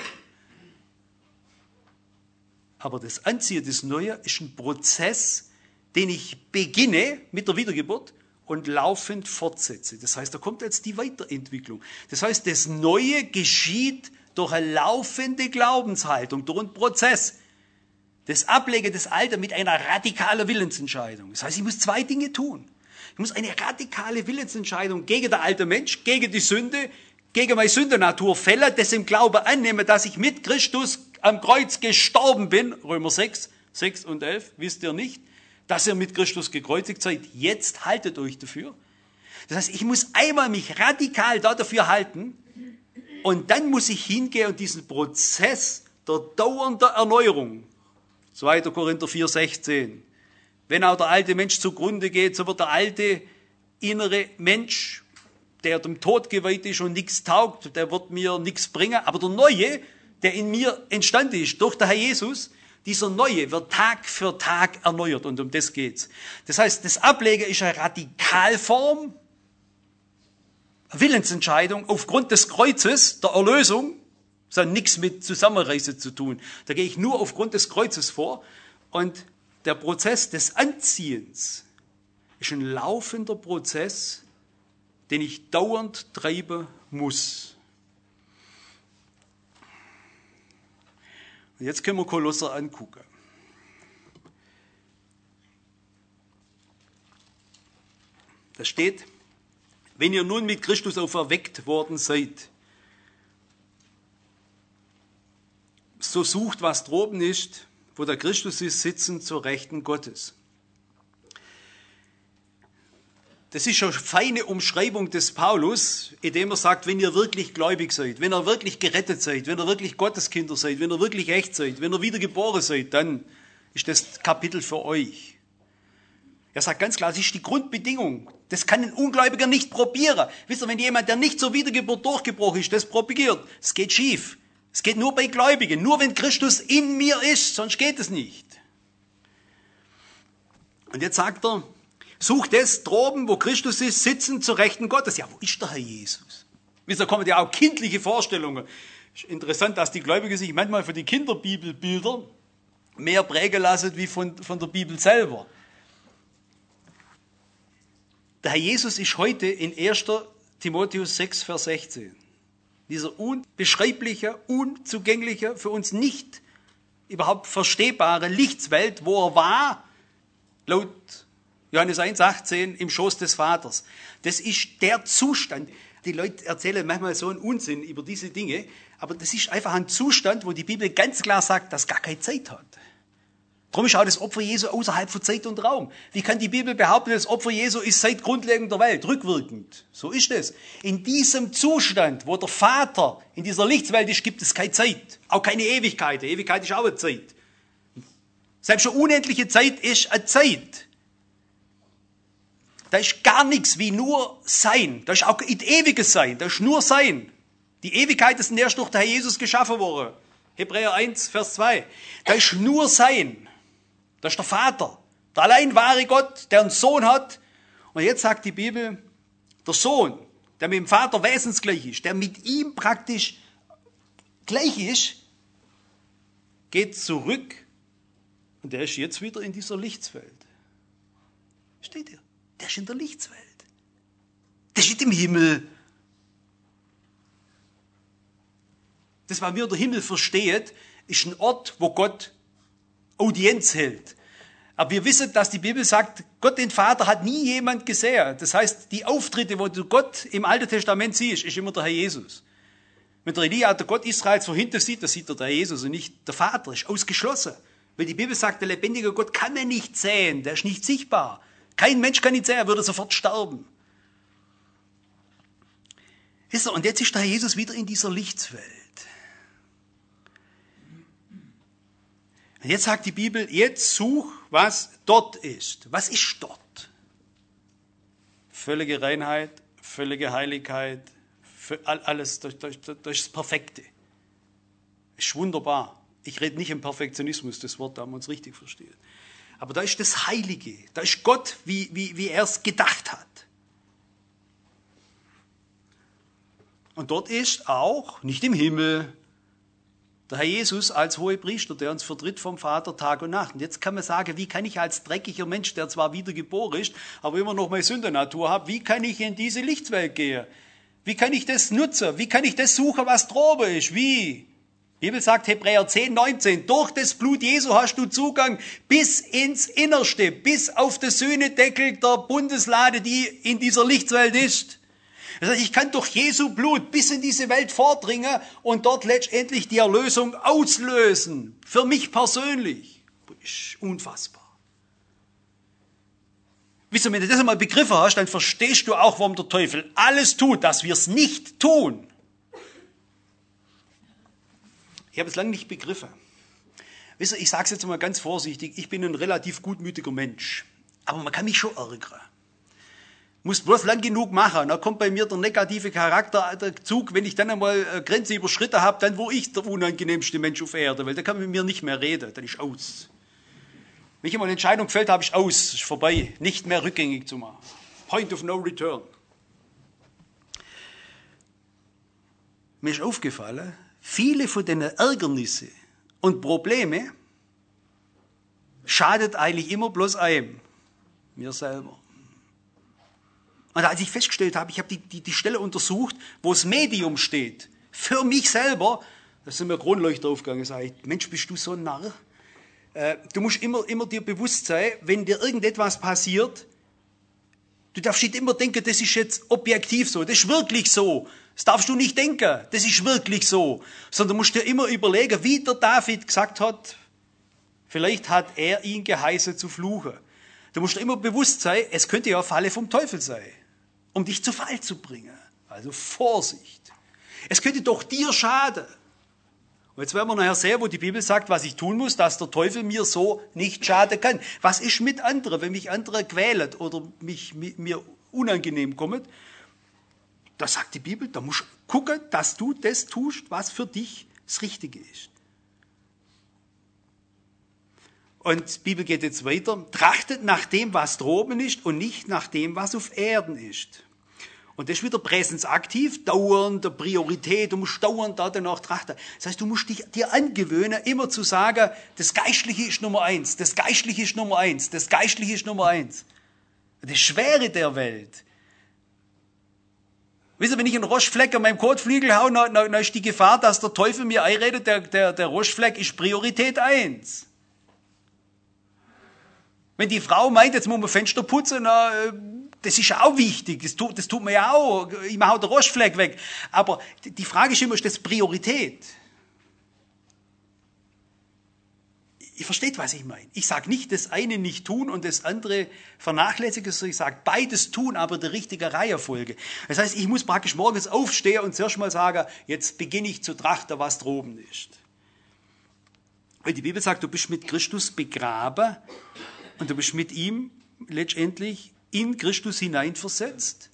Speaker 1: Aber das Anziehen des Neuen ist ein Prozess, den ich beginne mit der Wiedergeburt und laufend fortsetze. Das heißt, da kommt jetzt die Weiterentwicklung. Das heißt, das Neue geschieht durch eine laufende Glaubenshaltung, durch einen Prozess. Das Ablegen des Alten mit einer radikalen Willensentscheidung. Das heißt, ich muss zwei Dinge tun. Ich muss eine radikale Willensentscheidung gegen den alten Mensch, gegen die Sünde, gegen meine Sündennatur fällen, das im Glauben annehmen, dass ich mit Christus am Kreuz gestorben bin. Römer sechs, sechs und elf, wisst ihr nicht, dass ihr mit Christus gekreuzigt seid. Jetzt haltet euch dafür. Das heißt, ich muss einmal mich radikal dafür halten und dann muss ich hingehen und diesen Prozess der dauernden Erneuerung, zweiter Korinther vier, sechzehn. Wenn auch der alte Mensch zugrunde geht, so wird der alte innere Mensch, der dem Tod geweiht ist und nichts taugt, der wird mir nichts bringen. Aber der Neue, der in mir entstanden ist, durch den Herr Jesus, dieser Neue wird Tag für Tag erneuert und um das geht's. Das heißt, das Ablegen ist eine Radikalform, eine Willensentscheidung aufgrund des Kreuzes, der Erlösung. Das hat nichts mit Zusammenreißen zu tun. Da gehe ich nur aufgrund des Kreuzes vor. Und der Prozess des Anziehens ist ein laufender Prozess, den ich dauernd treiben muss. Und jetzt können wir Kolosser angucken. Da steht, wenn ihr nun mit Christus auferweckt worden seid, so sucht, was droben ist, wo der Christus ist, sitzen zur Rechten Gottes. Das ist eine feine Umschreibung des Paulus, indem er sagt, wenn ihr wirklich gläubig seid, wenn ihr wirklich gerettet seid, wenn ihr wirklich Gotteskinder seid, wenn ihr wirklich echt seid, wenn ihr wiedergeboren seid, dann ist das Kapitel für euch. Er sagt ganz klar, das ist die Grundbedingung. Das kann ein Ungläubiger nicht probieren. Wisst ihr, wenn jemand, der nicht zur Wiedergeburt durchgebrochen ist, das propagiert, es geht schief. Es geht nur bei Gläubigen, nur wenn Christus in mir ist, sonst geht es nicht. Und jetzt sagt er, sucht es droben, wo Christus ist, sitzen zur Rechten Gottes. Ja, wo ist der Herr Jesus? Wisst ihr, da kommen ja auch kindliche Vorstellungen. Ist interessant, dass die Gläubigen sich manchmal für die Kinderbibelbilder mehr prägen lassen wie von, von der Bibel selber. Der Herr Jesus ist heute in erster Timotheus sechs, Vers sechzehn. Dieser unbeschreibliche, unzugängliche, für uns nicht überhaupt verstehbare Lichtswelt, wo er war, laut Johannes eins, achtzehn, im Schoß des Vaters. Das ist der Zustand. Die Leute erzählen manchmal so einen Unsinn über diese Dinge, aber das ist einfach ein Zustand, wo die Bibel ganz klar sagt, dass gar keine Zeit hat. Darum ist auch das Opfer Jesu außerhalb von Zeit und Raum. Wie kann die Bibel behaupten, das Opfer Jesu ist seit Grundlegung der Welt, rückwirkend? So ist es. In diesem Zustand, wo der Vater in dieser Lichtswelt ist, gibt es keine Zeit. Auch keine Ewigkeit. Die Ewigkeit ist auch eine Zeit. Selbst eine unendliche Zeit ist eine Zeit. Da ist gar nichts wie nur Sein. Da ist auch ein ewiges Sein. Da ist nur Sein. Die Ewigkeit ist erst durch den Herr Jesus geschaffen worden. Hebräer eins, Vers zwei. Da ist nur Sein. Das ist der Vater, der allein wahre Gott, der einen Sohn hat. Und jetzt sagt die Bibel, der Sohn, der mit dem Vater wesensgleich ist, der mit ihm praktisch gleich ist, geht zurück und der ist jetzt wieder in dieser Lichtswelt. Steht ihr? Der ist in der Lichtswelt. Der steht im Himmel. Das, was wir unter Himmel versteht, ist ein Ort, wo Gott Audienz hält. Aber wir wissen, dass die Bibel sagt, Gott den Vater hat nie jemand gesehen. Das heißt, die Auftritte, wo du Gott im Alten Testament siehst, ist immer der Herr Jesus. Wenn der Elia der Gott Israels von hinten sieht, dann sieht er der Herr Jesus und nicht der Vater. Ist ausgeschlossen. Weil die Bibel sagt, der lebendige Gott kann er nicht sehen. Der ist nicht sichtbar. Kein Mensch kann ihn sehen, er würde sofort sterben. Wisst ihr, und jetzt ist der Herr Jesus wieder in dieser Lichtswelt. Und jetzt sagt die Bibel, jetzt such, was dort ist. Was ist dort? Völlige Reinheit, völlige Heiligkeit, alles durch, durch, durch das Perfekte. Ist wunderbar. Ich rede nicht im Perfektionismus, das Wort, da haben wir uns richtig verstehen. Aber da ist das Heilige, da ist Gott, wie, wie, wie er es gedacht hat. Und dort ist auch, nicht im Himmel, der Herr Jesus als Hohepriester, der uns vertritt vom Vater Tag und Nacht. Und jetzt kann man sagen, wie kann ich als dreckiger Mensch, der zwar wiedergeboren ist, aber immer noch meine Sündennatur hat, wie kann ich in diese Lichtwelt gehen? Wie kann ich das nutzen? Wie kann ich das suchen, was droben ist? Wie? Die Bibel sagt, Hebräer zehn, neunzehn, durch das Blut Jesu hast du Zugang bis ins Innerste, bis auf den Sühnedeckel der Bundeslade, die in dieser Lichtwelt ist. Das heißt, ich kann durch Jesu Blut bis in diese Welt vordringen und dort letztendlich die Erlösung auslösen. Für mich persönlich. Das ist unfassbar. Wisst ihr, wenn du das einmal begriffen hast, dann verstehst du auch, warum der Teufel alles tut, dass wir es nicht tun. Ich habe es lange nicht begriffen. Wisst ihr, ich sage es jetzt mal ganz vorsichtig, ich bin ein relativ gutmütiger Mensch. Aber man kann mich schon ärgern. Muss bloß lang genug machen. Da kommt bei mir der negative Charakterzug, wenn ich dann einmal eine Grenze überschritten habe, dann wo ich der unangenehmste Mensch auf Erde, weil da kann man mit mir nicht mehr reden, dann ist aus. Wenn ich immer eine Entscheidung gefällt habe, ist aus, ist vorbei, nicht mehr rückgängig zu machen. Point of no return. Mir ist aufgefallen, viele von den Ärgernissen und Probleme schadet eigentlich immer bloß einem, mir selber. Und als ich festgestellt habe, ich habe die, die, die Stelle untersucht, wo das Medium steht, für mich selber, da sind mir Kronleuchter aufgegangen, sage ich, Mensch, bist du so ein Narr? Äh, du musst immer, immer dir bewusst sein, wenn dir irgendetwas passiert, du darfst nicht immer denken, das ist jetzt objektiv so, das ist wirklich so. Das darfst du nicht denken, das ist wirklich so. Sondern du musst dir immer überlegen, wie der David gesagt hat, vielleicht hat er ihn geheißen zu fluchen. Du musst dir immer bewusst sein, es könnte ja eine Falle vom Teufel sein, um dich zu Fall zu bringen. Also Vorsicht. Es könnte doch dir schaden. Und jetzt werden wir nachher sehen, wo die Bibel sagt, was ich tun muss, dass der Teufel mir so nicht schaden kann. Was ist mit anderen, wenn mich andere quälen oder mich, mir unangenehm kommen? Da sagt die Bibel, da musst du gucken, dass du das tust, was für dich das Richtige ist. Und die Bibel geht jetzt weiter. Trachtet nach dem, was droben ist und nicht nach dem, was auf Erden ist. Und das ist wieder präsensaktiv, dauernde Priorität, du musst dauernd da danach trachten. Das heißt, du musst dich, dir angewöhnen, immer zu sagen, das Geistliche ist Nummer eins, das Geistliche ist Nummer eins, das Geistliche ist Nummer eins. Das Schwere der Welt. Wisst ihr, wenn ich einen Rostfleck an meinem Kotflügel hau, dann, dann ist die Gefahr, dass der Teufel mir einredet, der, der, der Rostfleck ist Priorität eins. Wenn die Frau meint, jetzt muss man Fenster putzen, dann, das ist auch wichtig, das tut, das tut man ja auch, ich mache den Rostfleck weg. Aber die Frage ist immer, ist das Priorität? Ihr versteht, was ich meine. Ich sage nicht, das eine nicht tun und das andere vernachlässigen, sondern ich sage, beides tun, aber der richtige Reihenfolge. Das heißt, ich muss praktisch morgens aufstehen und zuerst mal sagen, jetzt beginne ich zu trachten, was droben ist. Weil die Bibel sagt, du bist mit Christus begraben und du bist mit ihm letztendlich in Christus hineinversetzt.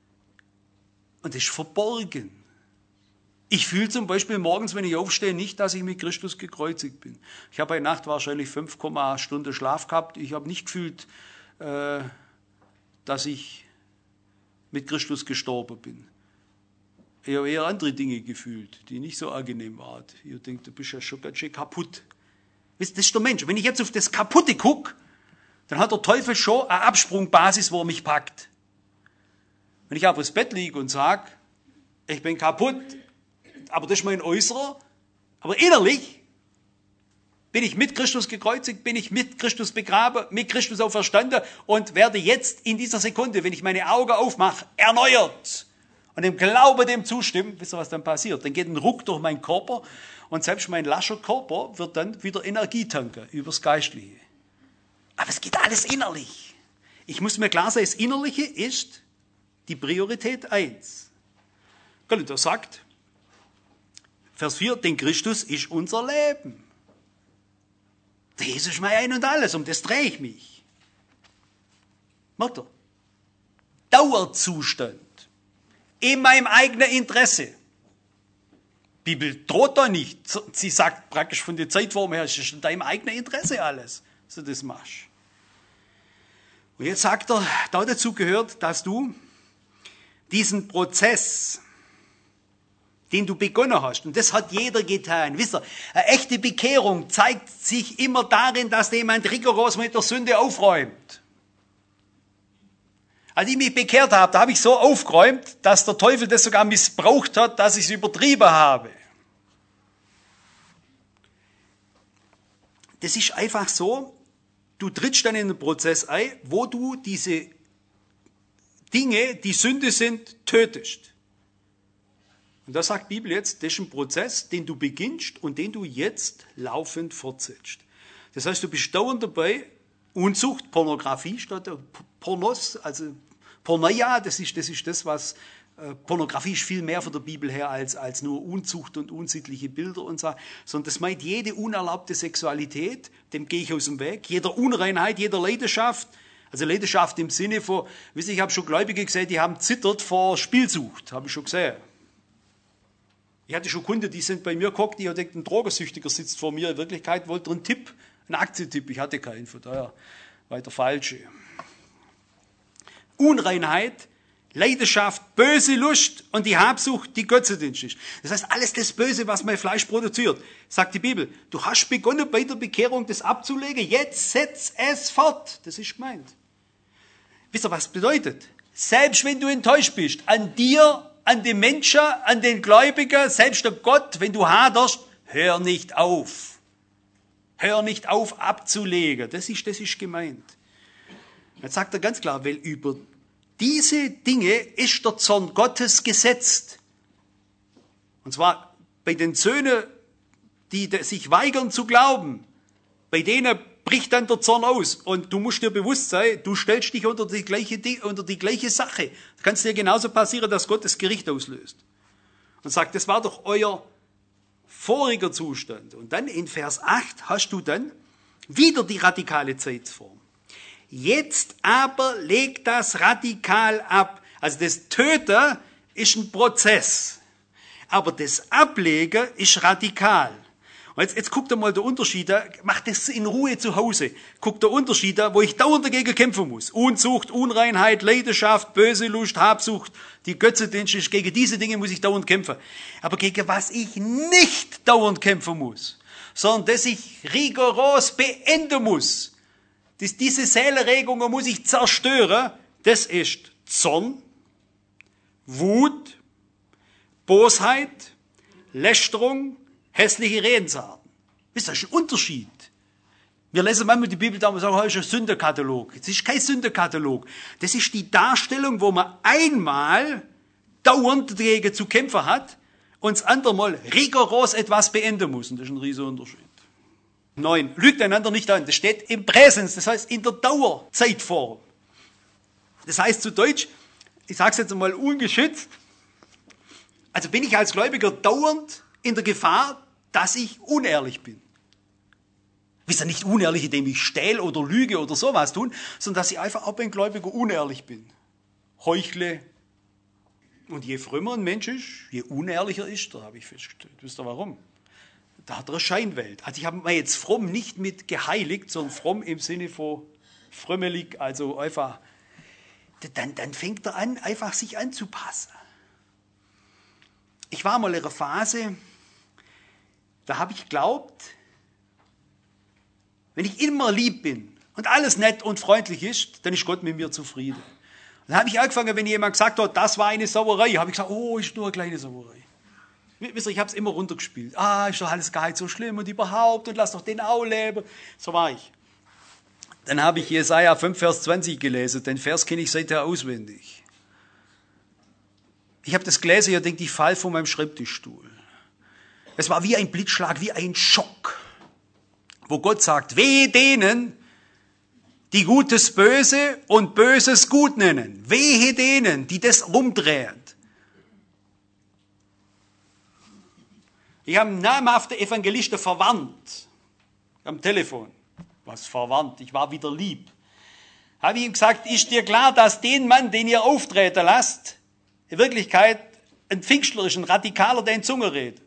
Speaker 1: Und das ist verborgen. Ich fühle zum Beispiel morgens, wenn ich aufstehe, nicht, dass ich mit Christus gekreuzigt bin. Ich habe bei Nacht wahrscheinlich fünf Stunden Schlaf gehabt. Ich habe nicht gefühlt, äh, dass ich mit Christus gestorben bin. Ich habe eher andere Dinge gefühlt, die nicht so angenehm waren. Ihr denkt, du bist ja schon ganz schön kaputt. Wisst, das ist der Mensch. Wenn ich jetzt auf das Kaputte gucke, dann hat der Teufel schon eine Absprungbasis, wo er mich packt. Wenn ich aber ins Bett liege und sage, ich bin kaputt, aber das ist mein Äußerer, aber innerlich bin ich mit Christus gekreuzigt, bin ich mit Christus begraben, mit Christus auferstanden und werde jetzt in dieser Sekunde, wenn ich meine Augen aufmache, erneuert und im Glauben dem zustimmen. Wisst ihr, was dann passiert? Dann geht ein Ruck durch meinen Körper und selbst mein lascher Körper wird dann wieder Energie tanken übers Geistliche. Aber es geht alles innerlich. Ich muss mir klar sein, das Innerliche ist die Priorität eins. Gott, er sagt, Vers vier, denn Christus ist unser Leben. Der Jesus ist mein Ein und Alles, um das drehe ich mich. Merkt ihr? Dauerzustand. In meinem eigenen Interesse. Die Bibel droht da nicht. Sie sagt praktisch von der Zeitform her, es ist in deinem eigenen Interesse alles, dass du das machst. Und jetzt sagt er, da dazu gehört, dass du diesen Prozess, den du begonnen hast, und das hat jeder getan. Wisst ihr, eine echte Bekehrung zeigt sich immer darin, dass jemand rigoros mit der Sünde aufräumt. Als ich mich bekehrt habe, da habe ich so aufgeräumt, dass der Teufel das sogar missbraucht hat, dass ich es übertrieben habe. Das ist einfach so, du trittst dann in den Prozess ein, wo du diese Dinge, die Sünde sind, tötest. Und da sagt die Bibel jetzt, das ist ein Prozess, den du beginnst und den du jetzt laufend fortsetzt. Das heißt, du bist dauernd dabei, Unzucht, Pornografie statt Pornos, also Porneia, das ist das, ist das was, äh, Pornografie ist viel mehr von der Bibel her als, als nur Unzucht und unsittliche Bilder und so, sondern das meint jede unerlaubte Sexualität, dem gehe ich aus dem Weg, jeder Unreinheit, jeder Leidenschaft, also Leidenschaft im Sinne von, wisst ihr, ich habe schon Gläubige gesehen, die haben zittert vor Spielsucht, habe ich schon gesehen. Ich hatte schon Kunden, die sind bei mir geguckt, die hat gedacht, ein Drogensüchtiger sitzt vor mir. In Wirklichkeit wollte er einen Tipp, einen Aktientipp. Ich hatte keinen, von daher weiter falsche. Unreinheit, Leidenschaft, böse Lust und die Habsucht, die Götzendienst ist. Das heißt, alles das Böse, was mein Fleisch produziert, sagt die Bibel. Du hast begonnen, bei der Bekehrung das abzulegen, jetzt setz es fort. Das ist gemeint. Wisst ihr, was bedeutet? Selbst wenn du enttäuscht bist, an dir, an den Menschen, an den Gläubigen, selbst der Gott, wenn du haderst, hör nicht auf. Hör nicht auf abzulegen. Das ist, das ist gemeint. Jetzt sagt er ganz klar, weil über diese Dinge ist der Zorn Gottes gesetzt. Und zwar bei den Söhnen, die sich weigern zu glauben, bei denen bricht dann der Zorn aus. Und du musst dir bewusst sein, du stellst dich unter die gleiche, unter die gleiche Sache. Es kann dir genauso passieren, dass Gott das Gericht auslöst. Und sagt, das war doch euer voriger Zustand. Und dann in Vers acht hast du dann wieder die radikale Zeitform. Jetzt aber legt das radikal ab. Also das Töten ist ein Prozess. Aber das Ablegen ist radikal. Und jetzt, jetzt guckt ihr mal den Unterschied an. Macht das in Ruhe zu Hause. Guckt der Unterschied an, wo ich dauernd dagegen kämpfen muss. Unzucht, Unreinheit, Leidenschaft, böse Lust, Habsucht, die Götzendienst. Gegen diese Dinge muss ich dauernd kämpfen. Aber gegen was ich nicht dauernd kämpfen muss, sondern dass ich rigoros beenden muss. Das, diese Seelenregungen muss ich zerstören. Das ist Zorn, Wut, Bosheit, Lästerung, hässliche Redensarten. Das ist ein Unterschied. Wir lesen manchmal die Bibel da und sagen, das ist ein Sündenkatalog. Das ist kein Sündenkatalog. Das ist die Darstellung, wo man einmal dauernd dagegen zu kämpfen hat und das andere Mal rigoros etwas beenden muss. Und das ist ein riesiger Unterschied. Neun. Lügt einander nicht an. Das steht im Präsens, das heißt in der Dauerzeitform. Das heißt zu Deutsch, ich sage es jetzt einmal ungeschützt, also bin ich als Gläubiger dauernd in der Gefahr, dass ich unehrlich bin. Wisst ihr, nicht unehrlich, indem ich stähle oder lüge oder sowas tun, sondern dass ich einfach auch beim Gläubiger unehrlich bin. Heuchle. Und je frömmer ein Mensch ist, je unehrlicher ist, da habe ich festgestellt. Wisst ihr warum? Da hat er eine Scheinwelt. Also ich habe mir jetzt fromm nicht mit geheiligt, sondern fromm im Sinne von frömmelig, also einfach, dann, dann fängt er an, einfach sich anzupassen. Ich war mal in einer Phase, da habe ich geglaubt, wenn ich immer lieb bin und alles nett und freundlich ist, dann ist Gott mit mir zufrieden. Und dann habe ich angefangen, wenn jemand gesagt hat, das war eine Sauerei, habe ich gesagt, oh, ist nur eine kleine Sauerei. Wisst ihr, ich habe es immer runtergespielt. Ah, ist doch alles gar nicht so schlimm und überhaupt und lass doch den auch leben. So war ich. Dann habe ich Jesaja fünf, Vers zwanzig gelesen. Den Vers kenne ich seither auswendig. Ich habe das gelesen, ich denke, ich falle von meinem Schreibtischstuhl. Es war wie ein Blitzschlag, wie ein Schock, wo Gott sagt, wehe denen, die Gutes böse und Böses gut nennen. Wehe denen, die das rumdrehen. Ich habe einen namhaften Evangelisten verwandt am Telefon. Was verwandt? Ich war wieder lieb. Habe ich ihm gesagt, ist dir klar, dass den Mann, den ihr auftreten lasst, in Wirklichkeit ein Pfingstler ist, ein Radikaler, der in Zunge redet.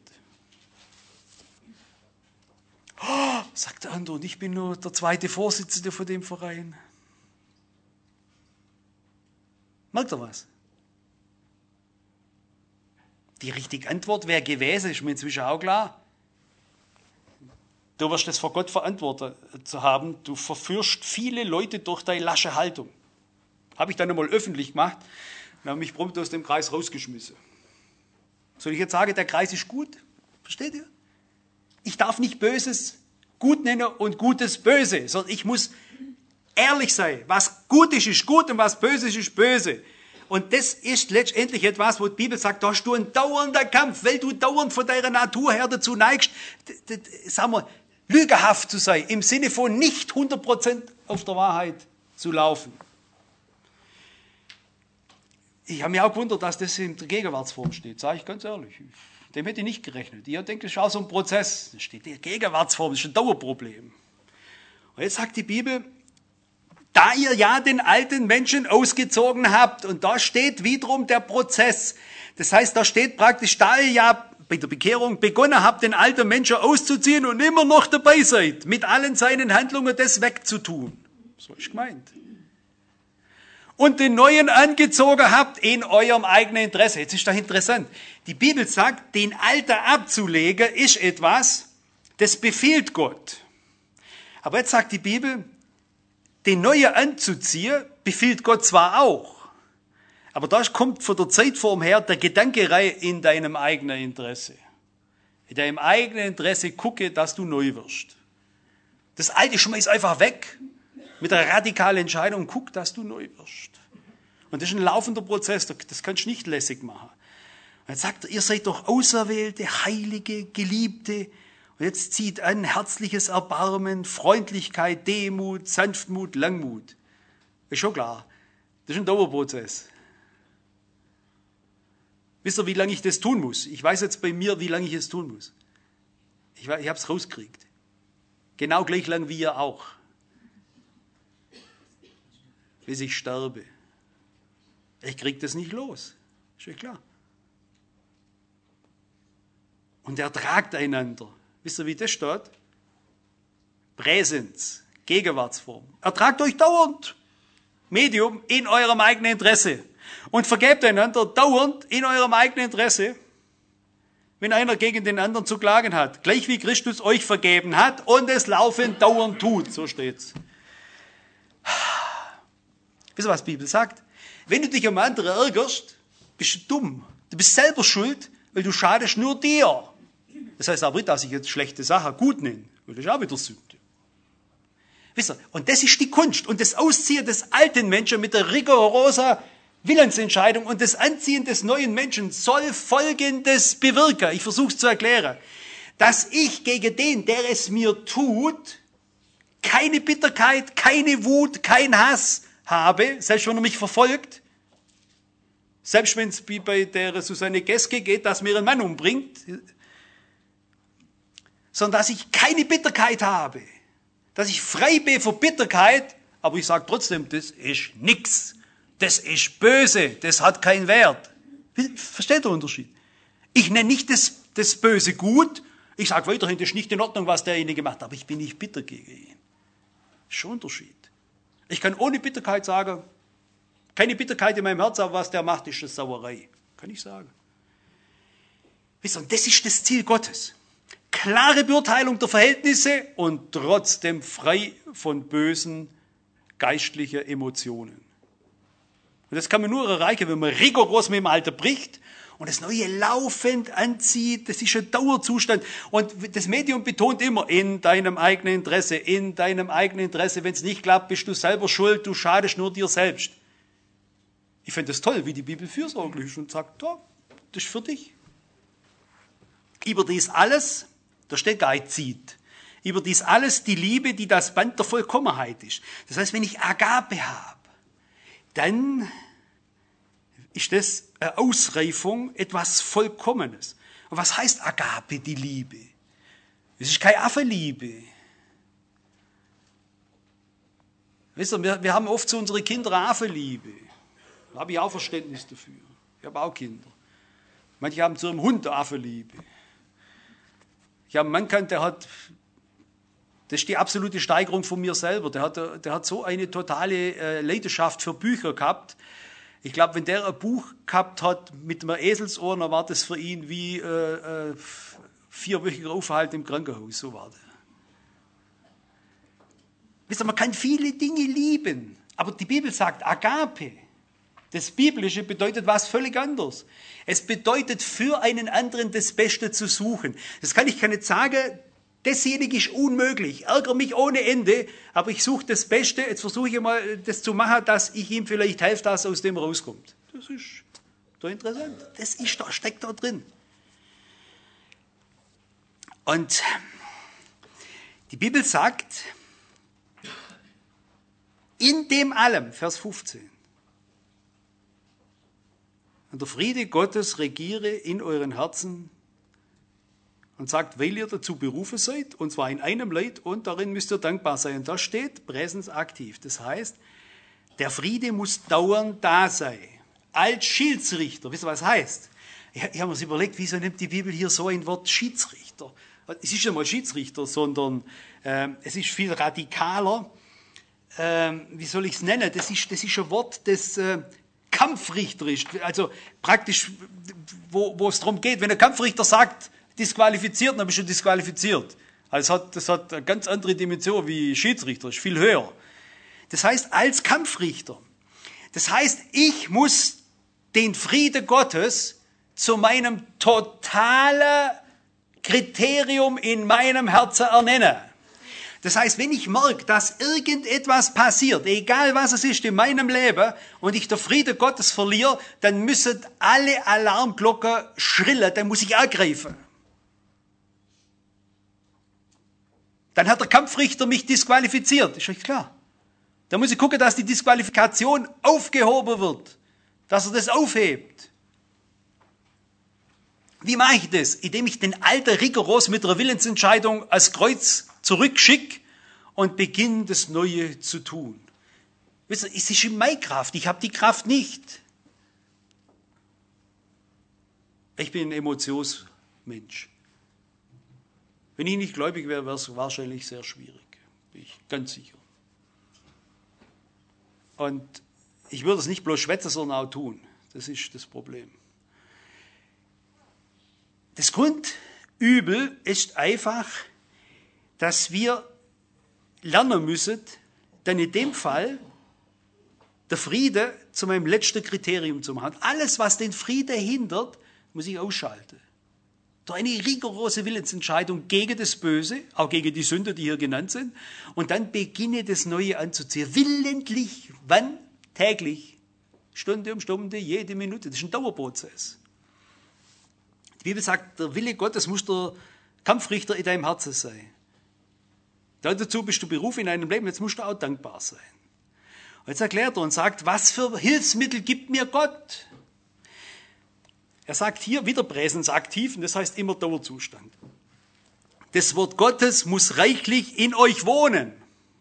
Speaker 1: Oh, sagt der andere, und ich bin nur der zweite Vorsitzende von dem Verein. Merkt ihr was? Die richtige Antwort wäre gewesen, ist mir inzwischen auch klar. Du wirst das vor Gott verantwortet zu haben. Du verführst viele Leute durch deine lasche Haltung. Habe ich dann einmal öffentlich gemacht und habe mich prompt aus dem Kreis rausgeschmissen. Soll ich jetzt sagen, der Kreis ist gut? Versteht ihr? Ich darf nicht Böses gut nennen und Gutes böse, sondern ich muss ehrlich sein. Was gut ist, ist gut und was böse ist, ist böse. Und das ist letztendlich etwas, wo die Bibel sagt, da hast du einen dauernden Kampf, weil du dauernd von deiner Natur her dazu neigst, d- d- sagen wir, lügehaft zu sein, im Sinne von nicht hundert Prozent auf der Wahrheit zu laufen. Ich habe mich auch gewundert, dass das in der Gegenwartsform steht, sage ich ganz ehrlich. Dem hätte ich nicht gerechnet. Ich denke, das ist auch so ein Prozess. Das steht in der Gegenwartsform, das ist ein Dauerproblem. Und jetzt sagt die Bibel, da ihr ja den alten Menschen ausgezogen habt, und da steht wiederum der Prozess. Das heißt, da steht praktisch, da ihr ja bei der Bekehrung begonnen habt, den alten Menschen auszuziehen und immer noch dabei seid, mit allen seinen Handlungen das wegzutun. So ist gemeint. Und den Neuen angezogen habt in eurem eigenen Interesse. Jetzt ist das interessant. Die Bibel sagt, den Alten abzulegen ist etwas, das befiehlt Gott. Aber jetzt sagt die Bibel, den Neuen anzuziehen, befiehlt Gott zwar auch. Aber da kommt von der Zeitform her der Gedanke rein in deinem eigenen Interesse. In deinem eigenen Interesse gucke, dass du neu wirst. Das Alte schmeiß einfach weg. Mit einer radikalen Entscheidung, guck, dass du neu wirst. Und das ist ein laufender Prozess, das kannst du nicht lässig machen. Und jetzt sagt er, ihr seid doch Auserwählte, Heilige, Geliebte. Und jetzt zieht an herzliches Erbarmen, Freundlichkeit, Demut, Sanftmut, Langmut. Ist schon klar. Das ist ein Dauerprozess. Wisst ihr, wie lange ich das tun muss? Ich weiß jetzt bei mir, wie lange ich es tun muss. Ich, ich habe es rausgekriegt. Genau gleich lang wie ihr auch. Bis ich sterbe. Ich kriege das nicht los. Ist ja klar. Und ertragt einander. Wisst ihr, wie das steht? Präsens, Gegenwartsform. Ertragt euch dauernd. Medium in eurem eigenen Interesse. Und vergebt einander dauernd in eurem eigenen Interesse, wenn einer gegen den anderen zu klagen hat. Gleich wie Christus euch vergeben hat und es laufend dauernd tut. So steht's. Wisst ihr, was die Bibel sagt? Wenn du dich um andere ärgerst, bist du dumm. Du bist selber schuld, weil du schadest nur dir. Das heißt aber nicht, dass ich jetzt schlechte Sachen gut nenne, weil das ist auch wieder Sünde. Wisst ihr, und das ist die Kunst und das Ausziehen des alten Menschen mit der rigorosen Willensentscheidung und das Anziehen des neuen Menschen soll Folgendes bewirken. Ich versuche es zu erklären. Dass ich gegen den, der es mir tut, keine Bitterkeit, keine Wut, kein Hass habe, selbst wenn er mich verfolgt, selbst wenn es wie bei der Susanne Geske geht, dass mir ein Mann umbringt, sondern dass ich keine Bitterkeit habe, dass ich frei bin von Bitterkeit, aber ich sage trotzdem, das ist nix, das ist böse, das hat keinen Wert. Versteht ihr den Unterschied? Ich nenne nicht das, das Böse gut, ich sage weiterhin, das ist nicht in Ordnung, was derjenige macht, aber ich bin nicht bitter gegen ihn. Das ist schon ein Unterschied. Ich kann ohne Bitterkeit sagen, keine Bitterkeit in meinem Herzen, aber was der macht, ist eine Sauerei. Kann ich sagen. Wisst ihr, und das ist das Ziel Gottes. Klare Beurteilung der Verhältnisse und trotzdem frei von bösen geistlichen Emotionen. Und das kann man nur erreichen, wenn man rigoros mit dem Alter bricht und das Neue laufend anzieht. Das ist ein Dauerzustand. Und das Medium betont immer, in deinem eigenen Interesse, in deinem eigenen Interesse. Wenn es nicht klappt, bist du selber schuld, du schadest nur dir selbst. Ich finde es toll, wie die Bibel fürsorglich ist und sagt, ja, das ist für dich. Über dies alles, da steht Geizit, über dies alles die Liebe, die das Band der Vollkommenheit ist. Das heißt, wenn ich Agape habe, dann ist das eine Ausreifung etwas Vollkommenes. Und was heißt Agape, die Liebe? Es ist keine Affenliebe. Wisst ihr, wir, wir haben oft zu unseren Kindern eine Affenliebe. Da habe ich auch Verständnis dafür. Ich habe auch Kinder. Manche haben zu einem Hund eine Affenliebe. Ich habe einen Mann gekannt, der hat, das ist die absolute Steigerung von mir selber, der hat, der hat so eine totale äh, Leidenschaft für Bücher gehabt. Ich glaube, wenn der ein Buch gehabt hat mit einem Eselsohr, dann war das für ihn wie äh, äh, vierwöchiger Aufenthalt im Krankenhaus. So war der. Wisst ihr, man kann viele Dinge lieben, aber die Bibel sagt Agape. Das Biblische bedeutet was völlig anderes. Es bedeutet, für einen anderen das Beste zu suchen. Das kann ich gar nicht sagen, dasjenige ist unmöglich. Ich ärgere mich ohne Ende, aber ich suche das Beste. Jetzt versuche ich mal, das zu machen, dass ich ihm vielleicht helfe, dass er aus dem rauskommt. Das ist doch interessant. Das ist da, steckt da drin. Und die Bibel sagt, in dem allem, Vers fünfzehn, und der Friede Gottes regiere in euren Herzen und sagt, weil ihr dazu berufen seid, und zwar in einem Leid, und darin müsst ihr dankbar sein. Und da steht präsensaktiv. Das heißt, der Friede muss dauernd da sein. Als Schiedsrichter. Wisst ihr, was das heißt? Ich, ich habe mir überlegt, wieso nimmt die Bibel hier so ein Wort Schiedsrichter? Es ist nicht mal Schiedsrichter, sondern äh, es ist viel radikaler. Äh, wie soll ich es nennen? Das ist, das ist ein Wort, das äh, Kampfrichter ist. Also praktisch, wo, wo es darum geht, wenn ein Kampfrichter sagt, disqualifiziert, dann bist du disqualifiziert. Also das hat, das hat eine ganz andere Dimension wie Schiedsrichter, ist viel höher. Das heißt, als Kampfrichter. Das heißt, ich muss den Friede Gottes zu meinem totalen Kriterium in meinem Herzen ernennen. Das heißt, wenn ich merke, dass irgendetwas passiert, egal was es ist in meinem Leben, und ich den Frieden Gottes verliere, dann müssen alle Alarmglocken schrillen, dann muss ich angreifen. Dann hat der Kampfrichter mich disqualifiziert. Ist euch klar? Da muss ich gucken, dass die Disqualifikation aufgehoben wird. Dass er das aufhebt. Wie mache ich das? Indem ich den Alten rigoros mit der Willensentscheidung als Kreuz zurückschicke und beginne, das Neue zu tun. Wisst ihr, es ist in meiner Kraft. Ich habe die Kraft nicht. Ich bin ein Emotionsmensch. Wenn ich nicht gläubig wäre, wäre es wahrscheinlich sehr schwierig. Bin ich ganz sicher. Und ich würde es nicht bloß schwätzen, sondern auch tun. Das ist das Problem. Das Grundübel ist einfach, dass wir lernen müssen, dann in dem Fall der Friede zu meinem letzten Kriterium zu machen. Alles, was den Frieden hindert, muss ich ausschalten. Durch eine rigorose Willensentscheidung gegen das Böse, auch gegen die Sünder, die hier genannt sind. Und dann beginne das Neue anzuziehen. Willentlich, wann? Täglich. Stunde um Stunde, jede Minute. Das ist ein Dauerprozess. Die Bibel sagt, der Wille Gottes muss der Kampfrichter in deinem Herzen sein. Dazu bist du berufen in einem Leben, jetzt musst du auch dankbar sein. Und jetzt erklärt er und sagt, was für Hilfsmittel gibt mir Gott? Er sagt hier wieder präsensaktiv, und das heißt immer Dauerzustand. Das Wort Gottes muss reichlich in euch wohnen.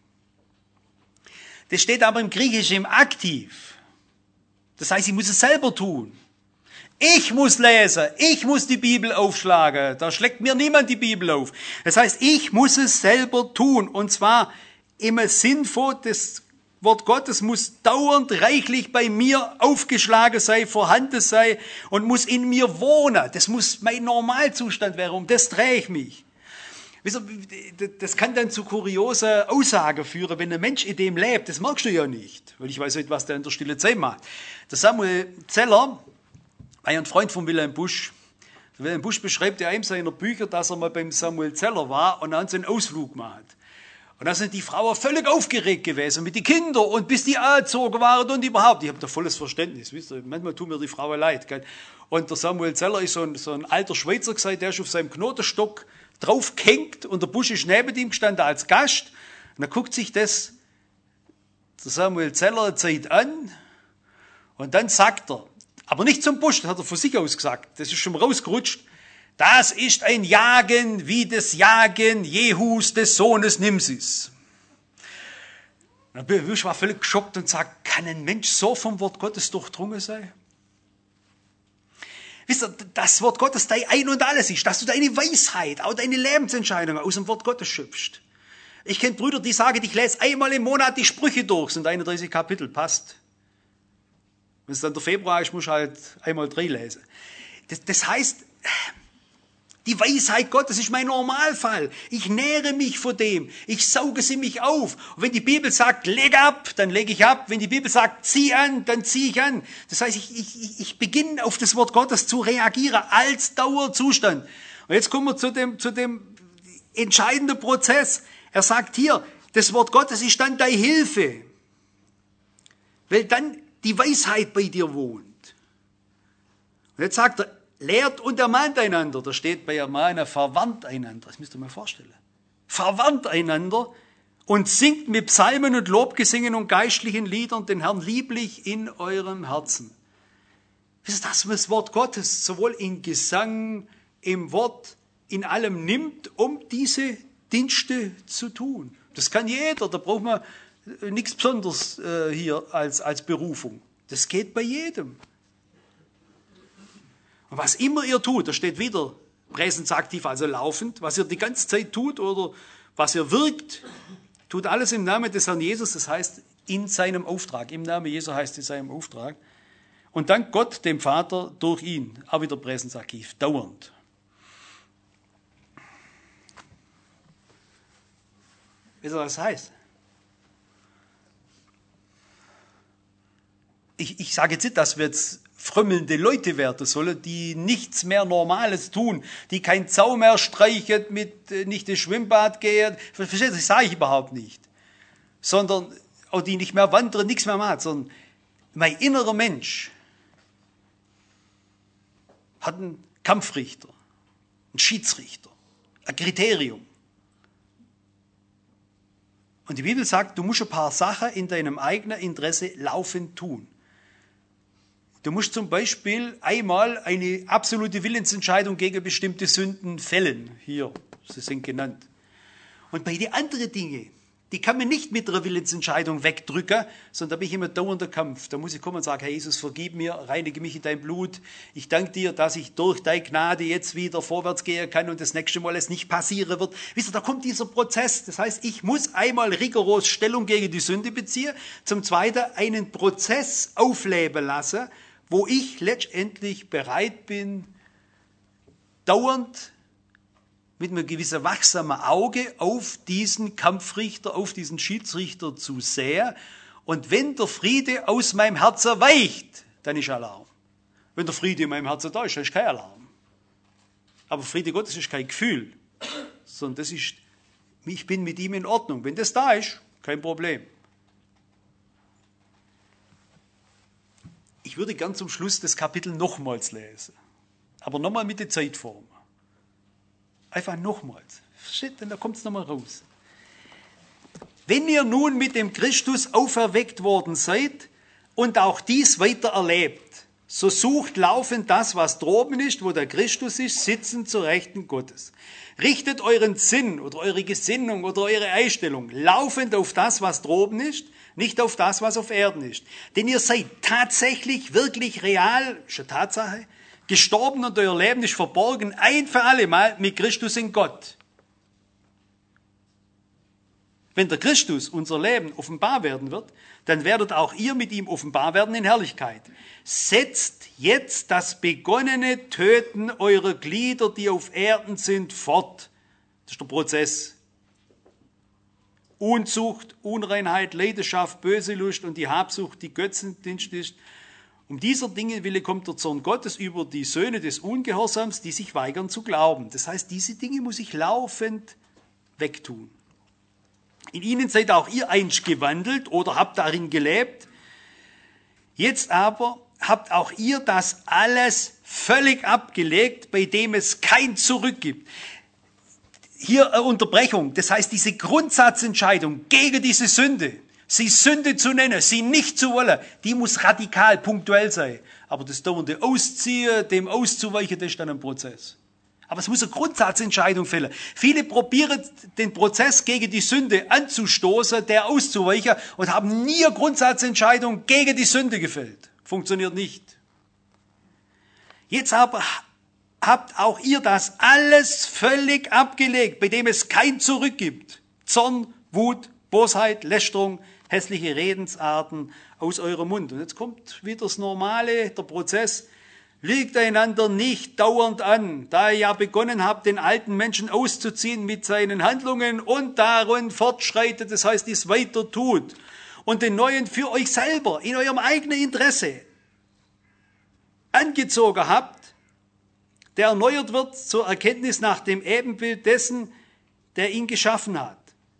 Speaker 1: Das steht aber im Griechischen im Aktiv. Das heißt, ich muss es selber tun. Ich muss lesen, ich muss die Bibel aufschlagen. Da schlägt mir niemand die Bibel auf. Das heißt, ich muss es selber tun. Und zwar im Sinn von, das Wort Gottes muss dauernd reichlich bei mir aufgeschlagen sein, vorhanden sein und muss in mir wohnen. Das muss mein Normalzustand werden. Um das drehe ich mich. Das kann dann zu kuriosen Aussagen führen, wenn ein Mensch in dem lebt. Das merkst du ja nicht, weil ich weiß nicht, was der in der stille Zeit macht. Der Samuel Zeller war ja ein Freund von Wilhelm Busch. Wilhelm Busch beschreibt ja einem seiner Bücher, dass er mal beim Samuel Zeller war und dann so einen Ausflug gemacht. Und da sind die Frauen völlig aufgeregt gewesen mit den Kindern und bis die angezogen waren und überhaupt. Ich habe da volles Verständnis, wisst ihr, manchmal tun mir die Frauen leid. Gell? Und der Samuel Zeller ist so ein, so ein alter Schweizer gesagt, der ist auf seinem Knotenstock draufgehängt und der Busch ist neben ihm gestanden als Gast. Und dann guckt sich das der Samuel Zeller eine Zeit an und dann sagt er, aber nicht zum Busch, das hat er von sich aus gesagt, das ist schon rausgerutscht, das ist ein Jagen wie das Jagen Jehus des Sohnes Nimsis. Und der Busch war völlig geschockt und sagt, kann ein Mensch so vom Wort Gottes durchdrungen sein? Wisst ihr, das Wort Gottes dein Ein und Alles ist, dass du deine Weisheit, auch deine Lebensentscheidungen aus dem Wort Gottes schöpfst. Ich kenne Brüder, die sagen, ich lese einmal im Monat die Sprüche durch, sind einunddreißig Kapitel, passt. Wenn es dann der Februar ist, musst du halt einmal drei lesen. Das, das heißt, die Weisheit Gottes ist mein Normalfall. Ich nähre mich von dem. Ich sauge sie mich auf. Und wenn die Bibel sagt, leg ab, dann lege ich ab. Wenn die Bibel sagt, zieh an, dann ziehe ich an. Das heißt, ich, ich, ich beginne auf das Wort Gottes zu reagieren als Dauerzustand. Und jetzt kommen wir zu dem, zu dem entscheidenden Prozess. Er sagt hier, das Wort Gottes ist dann deine Hilfe. Weil dann die Weisheit bei dir wohnt. Und jetzt sagt er, lehrt und ermahnt einander. Da steht bei Ermahnen, verwandt einander. Das müsst ihr mal vorstellen. Verwandt einander und singt mit Psalmen und Lobgesingen und geistlichen Liedern den Herrn lieblich in eurem Herzen. Wisst ihr, dass man das Wort Gottes sowohl in Gesang, im Wort, in allem nimmt, um diese Dienste zu tun. Das kann jeder, da braucht man nichts Besonderes äh, hier als, als Berufung. Das geht bei jedem. Und was immer ihr tut, da steht wieder präsensaktiv, also laufend, was ihr die ganze Zeit tut oder was ihr wirkt, tut alles im Namen des Herrn Jesus, das heißt in seinem Auftrag. Im Namen Jesu heißt in seinem Auftrag. Und dank Gott, dem Vater, durch ihn, auch wieder präsensaktiv, dauernd. Wisst ihr, was das heißt? Ich, ich sage jetzt nicht, dass wir jetzt frömmelnde Leute werden sollen, die nichts mehr Normales tun, die kein Zaun mehr streichen, mit, äh, nicht ins Schwimmbad gehen. Versteht ihr, das sage ich überhaupt nicht. Sondern, auch die nicht mehr wandern, nichts mehr machen, sondern mein innerer Mensch hat einen Kampfrichter, einen Schiedsrichter, ein Kriterium. Und die Bibel sagt, du musst ein paar Sachen in deinem eigenen Interesse laufend tun. Du musst zum Beispiel einmal eine absolute Willensentscheidung gegen bestimmte Sünden fällen. Hier, sie sind genannt. Und bei den anderen Dingen, die kann man nicht mit einer Willensentscheidung wegdrücken, sondern da bin ich immer dauernder Kampf. Da muss ich kommen und sagen, Herr Jesus, vergib mir, reinige mich in dein Blut. Ich danke dir, dass ich durch deine Gnade jetzt wieder vorwärts gehen kann und das nächste Mal es nicht passieren wird. Wisst ihr, da kommt dieser Prozess. Das heißt, ich muss einmal rigoros Stellung gegen die Sünde beziehen, zum Zweiten einen Prozess aufleben lassen, wo ich letztendlich bereit bin, dauernd mit einem gewissen wachsamen Auge auf diesen Kampfrichter, auf diesen Schiedsrichter zu sehen. Und wenn der Friede aus meinem Herzen weicht, dann ist Alarm. Wenn der Friede in meinem Herzen da ist, dann ist kein Alarm. Aber Friede Gottes ist kein Gefühl, sondern das ist, ich bin mit ihm in Ordnung. Wenn das da ist, kein Problem. Ich würde gern zum Schluss das Kapitel nochmals lesen. Aber nochmal mit der Zeitform. Einfach nochmals. Shit, denn da kommt es nochmal raus. Wenn ihr nun mit dem Christus auferweckt worden seid und auch dies weiter erlebt, so sucht laufend das, was droben ist, wo der Christus ist, sitzend zur Rechten Gottes. Richtet euren Sinn oder eure Gesinnung oder eure Einstellung laufend auf das, was droben ist, nicht auf das, was auf Erden ist. Denn ihr seid tatsächlich, wirklich real, ist eine Tatsache, gestorben und euer Leben ist verborgen, ein für alle Mal mit Christus in Gott. Wenn der Christus, unser Leben, offenbar werden wird, dann werdet auch ihr mit ihm offenbar werden in Herrlichkeit. Setzt jetzt das begonnene Töten eurer Glieder, die auf Erden sind, fort. Das ist der Prozess. Unzucht, Unreinheit, Leidenschaft, böse Lust und die Habsucht, die Götzendienst ist. Um dieser Dinge willen kommt der Zorn Gottes über die Söhne des Ungehorsams, die sich weigern zu glauben. Das heißt, diese Dinge muss ich laufend wegtun. In ihnen seid auch ihr einst gewandelt oder habt darin gelebt. Jetzt aber habt auch ihr das alles völlig abgelegt, bei dem es kein Zurück gibt. Hier eine Unterbrechung, das heißt diese Grundsatzentscheidung gegen diese Sünde, sie Sünde zu nennen, sie nicht zu wollen, die muss radikal, punktuell sein. Aber das dauernde Ausziehen, dem auszuweichen, das ist dann ein Prozess. Aber es muss eine Grundsatzentscheidung fällen. Viele probieren den Prozess gegen die Sünde anzustoßen, der auszuweichen und haben nie eine Grundsatzentscheidung gegen die Sünde gefällt. Funktioniert nicht. Jetzt aber habt auch ihr das alles völlig abgelegt, bei dem es kein Zurück gibt. Zorn, Wut, Bosheit, Lästerung, hässliche Redensarten aus eurem Mund. Und jetzt kommt wieder das Normale, der Prozess. Lügt einander nicht dauernd an, da ihr ja begonnen habt, den alten Menschen auszuziehen mit seinen Handlungen und darin fortschreitet, das heißt, es weiter tut. Und den neuen für euch selber, in eurem eigenen Interesse, angezogen habt, der erneuert wird zur Erkenntnis nach dem Ebenbild dessen, der ihn geschaffen hat.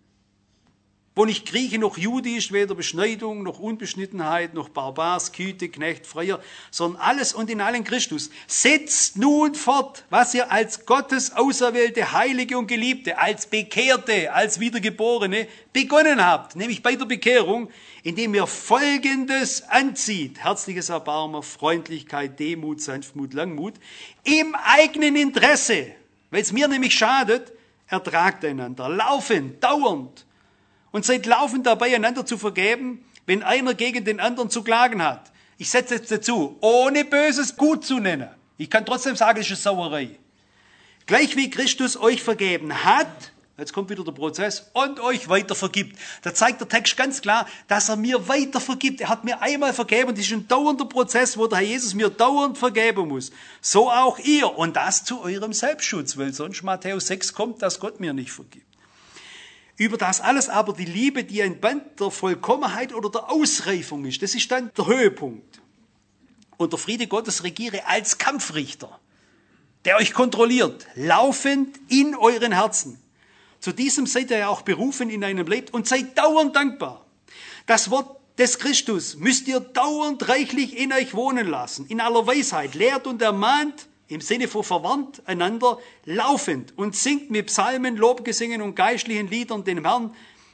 Speaker 1: Wo nicht Grieche noch Jude ist, weder Beschneidung noch Unbeschnittenheit, noch Barbar, Sküte, Knecht, Freier, sondern alles und in allen Christus. Setzt nun fort, was ihr als Gottes auserwählte, Heilige und Geliebte, als Bekehrte, als Wiedergeborene begonnen habt, nämlich bei der Bekehrung, indem ihr Folgendes anzieht: herzliches Erbarmen, Freundlichkeit, Demut, Sanftmut, Langmut, im eigenen Interesse, weil es mir nämlich schadet, ertragt einander, laufend, dauernd, und seid laufend dabei, einander zu vergeben, wenn einer gegen den anderen zu klagen hat. Ich setze jetzt dazu, ohne Böses gut zu nennen. Ich kann trotzdem sagen, es ist eine Sauerei. Gleich wie Christus euch vergeben hat, jetzt kommt wieder der Prozess, und euch weiter vergibt. Da zeigt der Text ganz klar, dass er mir weiter vergibt. Er hat mir einmal vergeben, und das ist ein dauernder Prozess, wo der Herr Jesus mir dauernd vergeben muss. So auch ihr, und das zu eurem Selbstschutz, weil sonst Matthäus sechs kommt, dass Gott mir nicht vergibt. Über das alles aber die Liebe, die ein Band der Vollkommenheit oder der Ausreifung ist. Das ist dann der Höhepunkt. Und der Friede Gottes regiere als Kampfrichter, der euch kontrolliert, laufend in euren Herzen. Zu diesem seid ihr ja auch berufen in einem Leben und seid dauernd dankbar. Das Wort des Christus müsst ihr dauernd reichlich in euch wohnen lassen, in aller Weisheit, lehrt und ermahnt, im Sinne von verwandt einander, laufend und singt mit Psalmen, Lobgesängen und geistlichen Liedern dem Herrn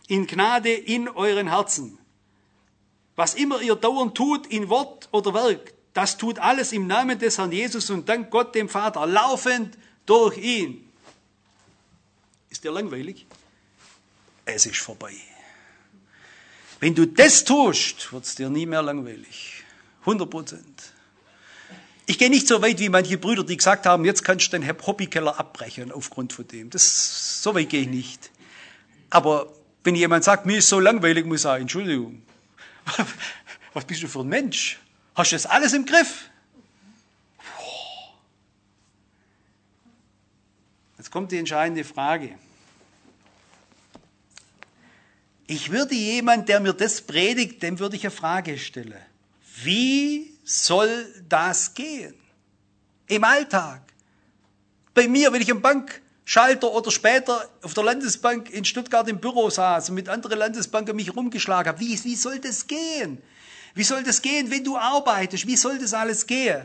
Speaker 1: in Gnade in euren Herzen. Was immer ihr dauernd tut, in Wort oder Werk, das tut alles im Namen des Herrn Jesus und dank Gott dem Vater, laufend durch ihn. Ist der langweilig? Es ist vorbei. Wenn du das tust, wird es dir nie mehr langweilig. hundert Prozent. Ich gehe nicht so weit wie manche Brüder, die gesagt haben, jetzt kannst du den Hobbykeller abbrechen aufgrund von dem. Das, so weit gehe ich nicht. Aber wenn jemand sagt, mir ist so langweilig, muss ich sagen, Entschuldigung, was bist du für ein Mensch? Hast du das alles im Griff? Jetzt kommt die entscheidende Frage. Ich würde jemand, der mir das predigt, dem würde ich eine Frage stellen. Wie soll das gehen? Im Alltag. Bei mir, wenn ich am Bankschalter oder später auf der Landesbank in Stuttgart im Büro saß und mit anderen Landesbanken mich rumgeschlagen habe. Wie, wie soll das gehen? Wie soll das gehen, wenn du arbeitest? Wie soll das alles gehen?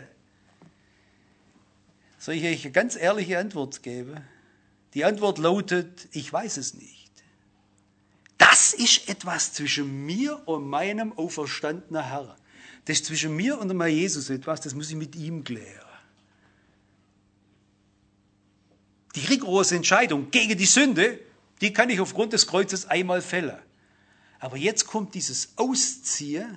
Speaker 1: Soll ich euch eine ganz ehrliche Antwort geben? Die Antwort lautet, ich weiß es nicht. Das ist etwas zwischen mir und meinem auferstandenen Herrn. Das ist zwischen mir und meinem Jesus etwas, das muss ich mit ihm klären. Die rigorose Entscheidung gegen die Sünde, die kann ich aufgrund des Kreuzes einmal fällen. Aber jetzt kommt dieses Ausziehen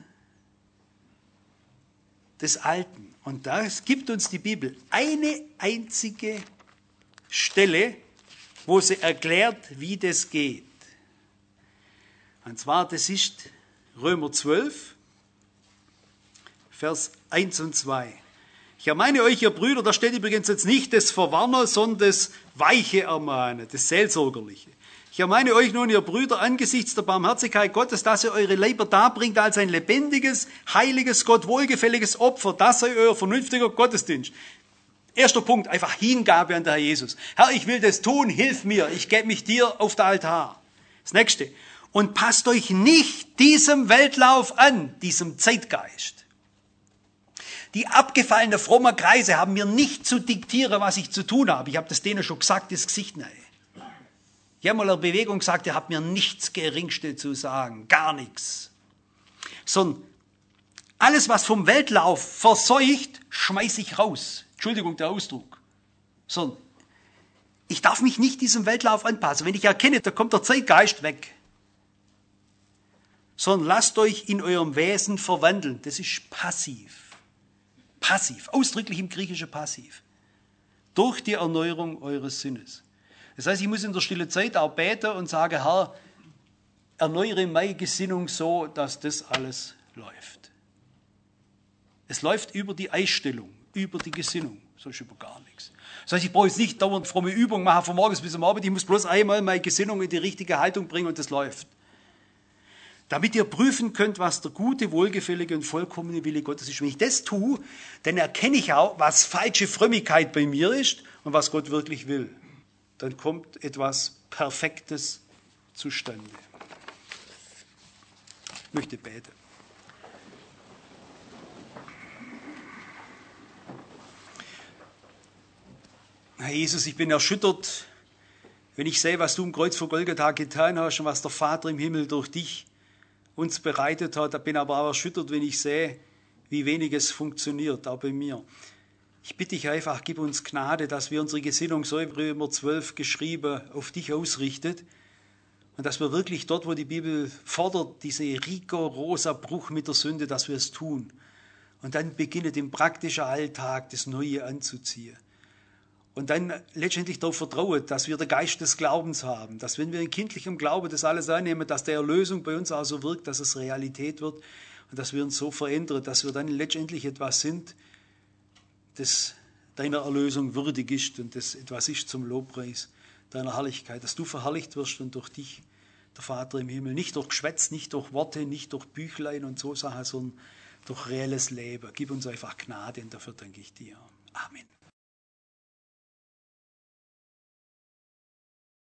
Speaker 1: des Alten. Und das gibt uns die Bibel eine einzige Stelle, wo sie erklärt, wie das geht. Und zwar, das ist Römer zwölf, Vers eins und zwei. Ich ermahne euch, ihr Brüder, da steht übrigens jetzt nicht das Verwarnen, sondern das weiche Ermahnen, das Seelsorgerliche. Ich ermahne euch nun, ihr Brüder, angesichts der Barmherzigkeit Gottes, dass ihr eure Leiber darbringt als ein lebendiges, heiliges, Gott wohlgefälliges Opfer. Das sei euer vernünftiger Gottesdienst. Erster Punkt, einfach Hingabe an den Herr Jesus. Herr, ich will das tun, hilf mir, ich gebe mich dir auf den Altar. Das nächste. Und passt euch nicht diesem Weltlauf an, diesem Zeitgeist. Die abgefallenen frommen Kreise haben mir nicht zu diktieren, was ich zu tun habe. Ich habe das denen schon gesagt, das Gesicht nahe. Ich habe mal eine Bewegung gesagt, ihr habt mir nichts Geringste zu sagen, gar nichts. Sondern alles, was vom Weltlauf verseucht, schmeiße ich raus. Entschuldigung, der Ausdruck. Sondern ich darf mich nicht diesem Weltlauf anpassen. Wenn ich erkenne, da kommt der Zeitgeist weg. Sondern lasst euch in eurem Wesen verwandeln. Das ist passiv. Passiv, ausdrücklich im Griechischen passiv. Durch die Erneuerung eures Sinnes. Das heißt, ich muss in der stillen Zeit auch beten und sagen, Herr, erneuere meine Gesinnung so, dass das alles läuft. Es läuft über die Einstellung, über die Gesinnung, sonst über gar nichts. Das heißt, ich brauche jetzt nicht dauernd fromme Übungen machen von morgens bis am Abend, ich muss bloß einmal meine Gesinnung in die richtige Haltung bringen und das läuft. Damit ihr prüfen könnt, was der gute, wohlgefällige und vollkommene Wille Gottes ist. Wenn ich das tue, dann erkenne ich auch, was falsche Frömmigkeit bei mir ist und was Gott wirklich will. Dann kommt etwas Perfektes zustande. Ich möchte beten. Herr Jesus, ich bin erschüttert, wenn ich sehe, was du am Kreuz vor Golgatha getan hast und was der Vater im Himmel durch dich uns bereitet hat. Ich bin aber auch erschüttert, wenn ich sehe, wie wenig es funktioniert, auch bei mir. Ich bitte dich einfach, gib uns Gnade, dass wir unsere Gesinnung, so in Römer zwölf geschrieben, auf dich ausrichtet und dass wir wirklich dort, wo die Bibel fordert, diese rigoroser Bruch mit der Sünde, dass wir es tun. Und dann beginnt im praktischen Alltag das Neue anzuziehen. Und dann letztendlich darauf vertrauen, dass wir den Geist des Glaubens haben, dass wenn wir in kindlichem Glauben das alles annehmen, dass der Erlösung bei uns auch so wirkt, dass es Realität wird und dass wir uns so verändern, dass wir dann letztendlich etwas sind, das deiner Erlösung würdig ist und das etwas ist zum Lobpreis deiner Herrlichkeit, dass du verherrlicht wirst und durch dich, der Vater im Himmel, nicht durch Geschwätz, nicht durch Worte, nicht durch Büchlein und so Sachen, sondern durch reelles Leben. Gib uns einfach Gnade und dafür danke ich dir. Amen.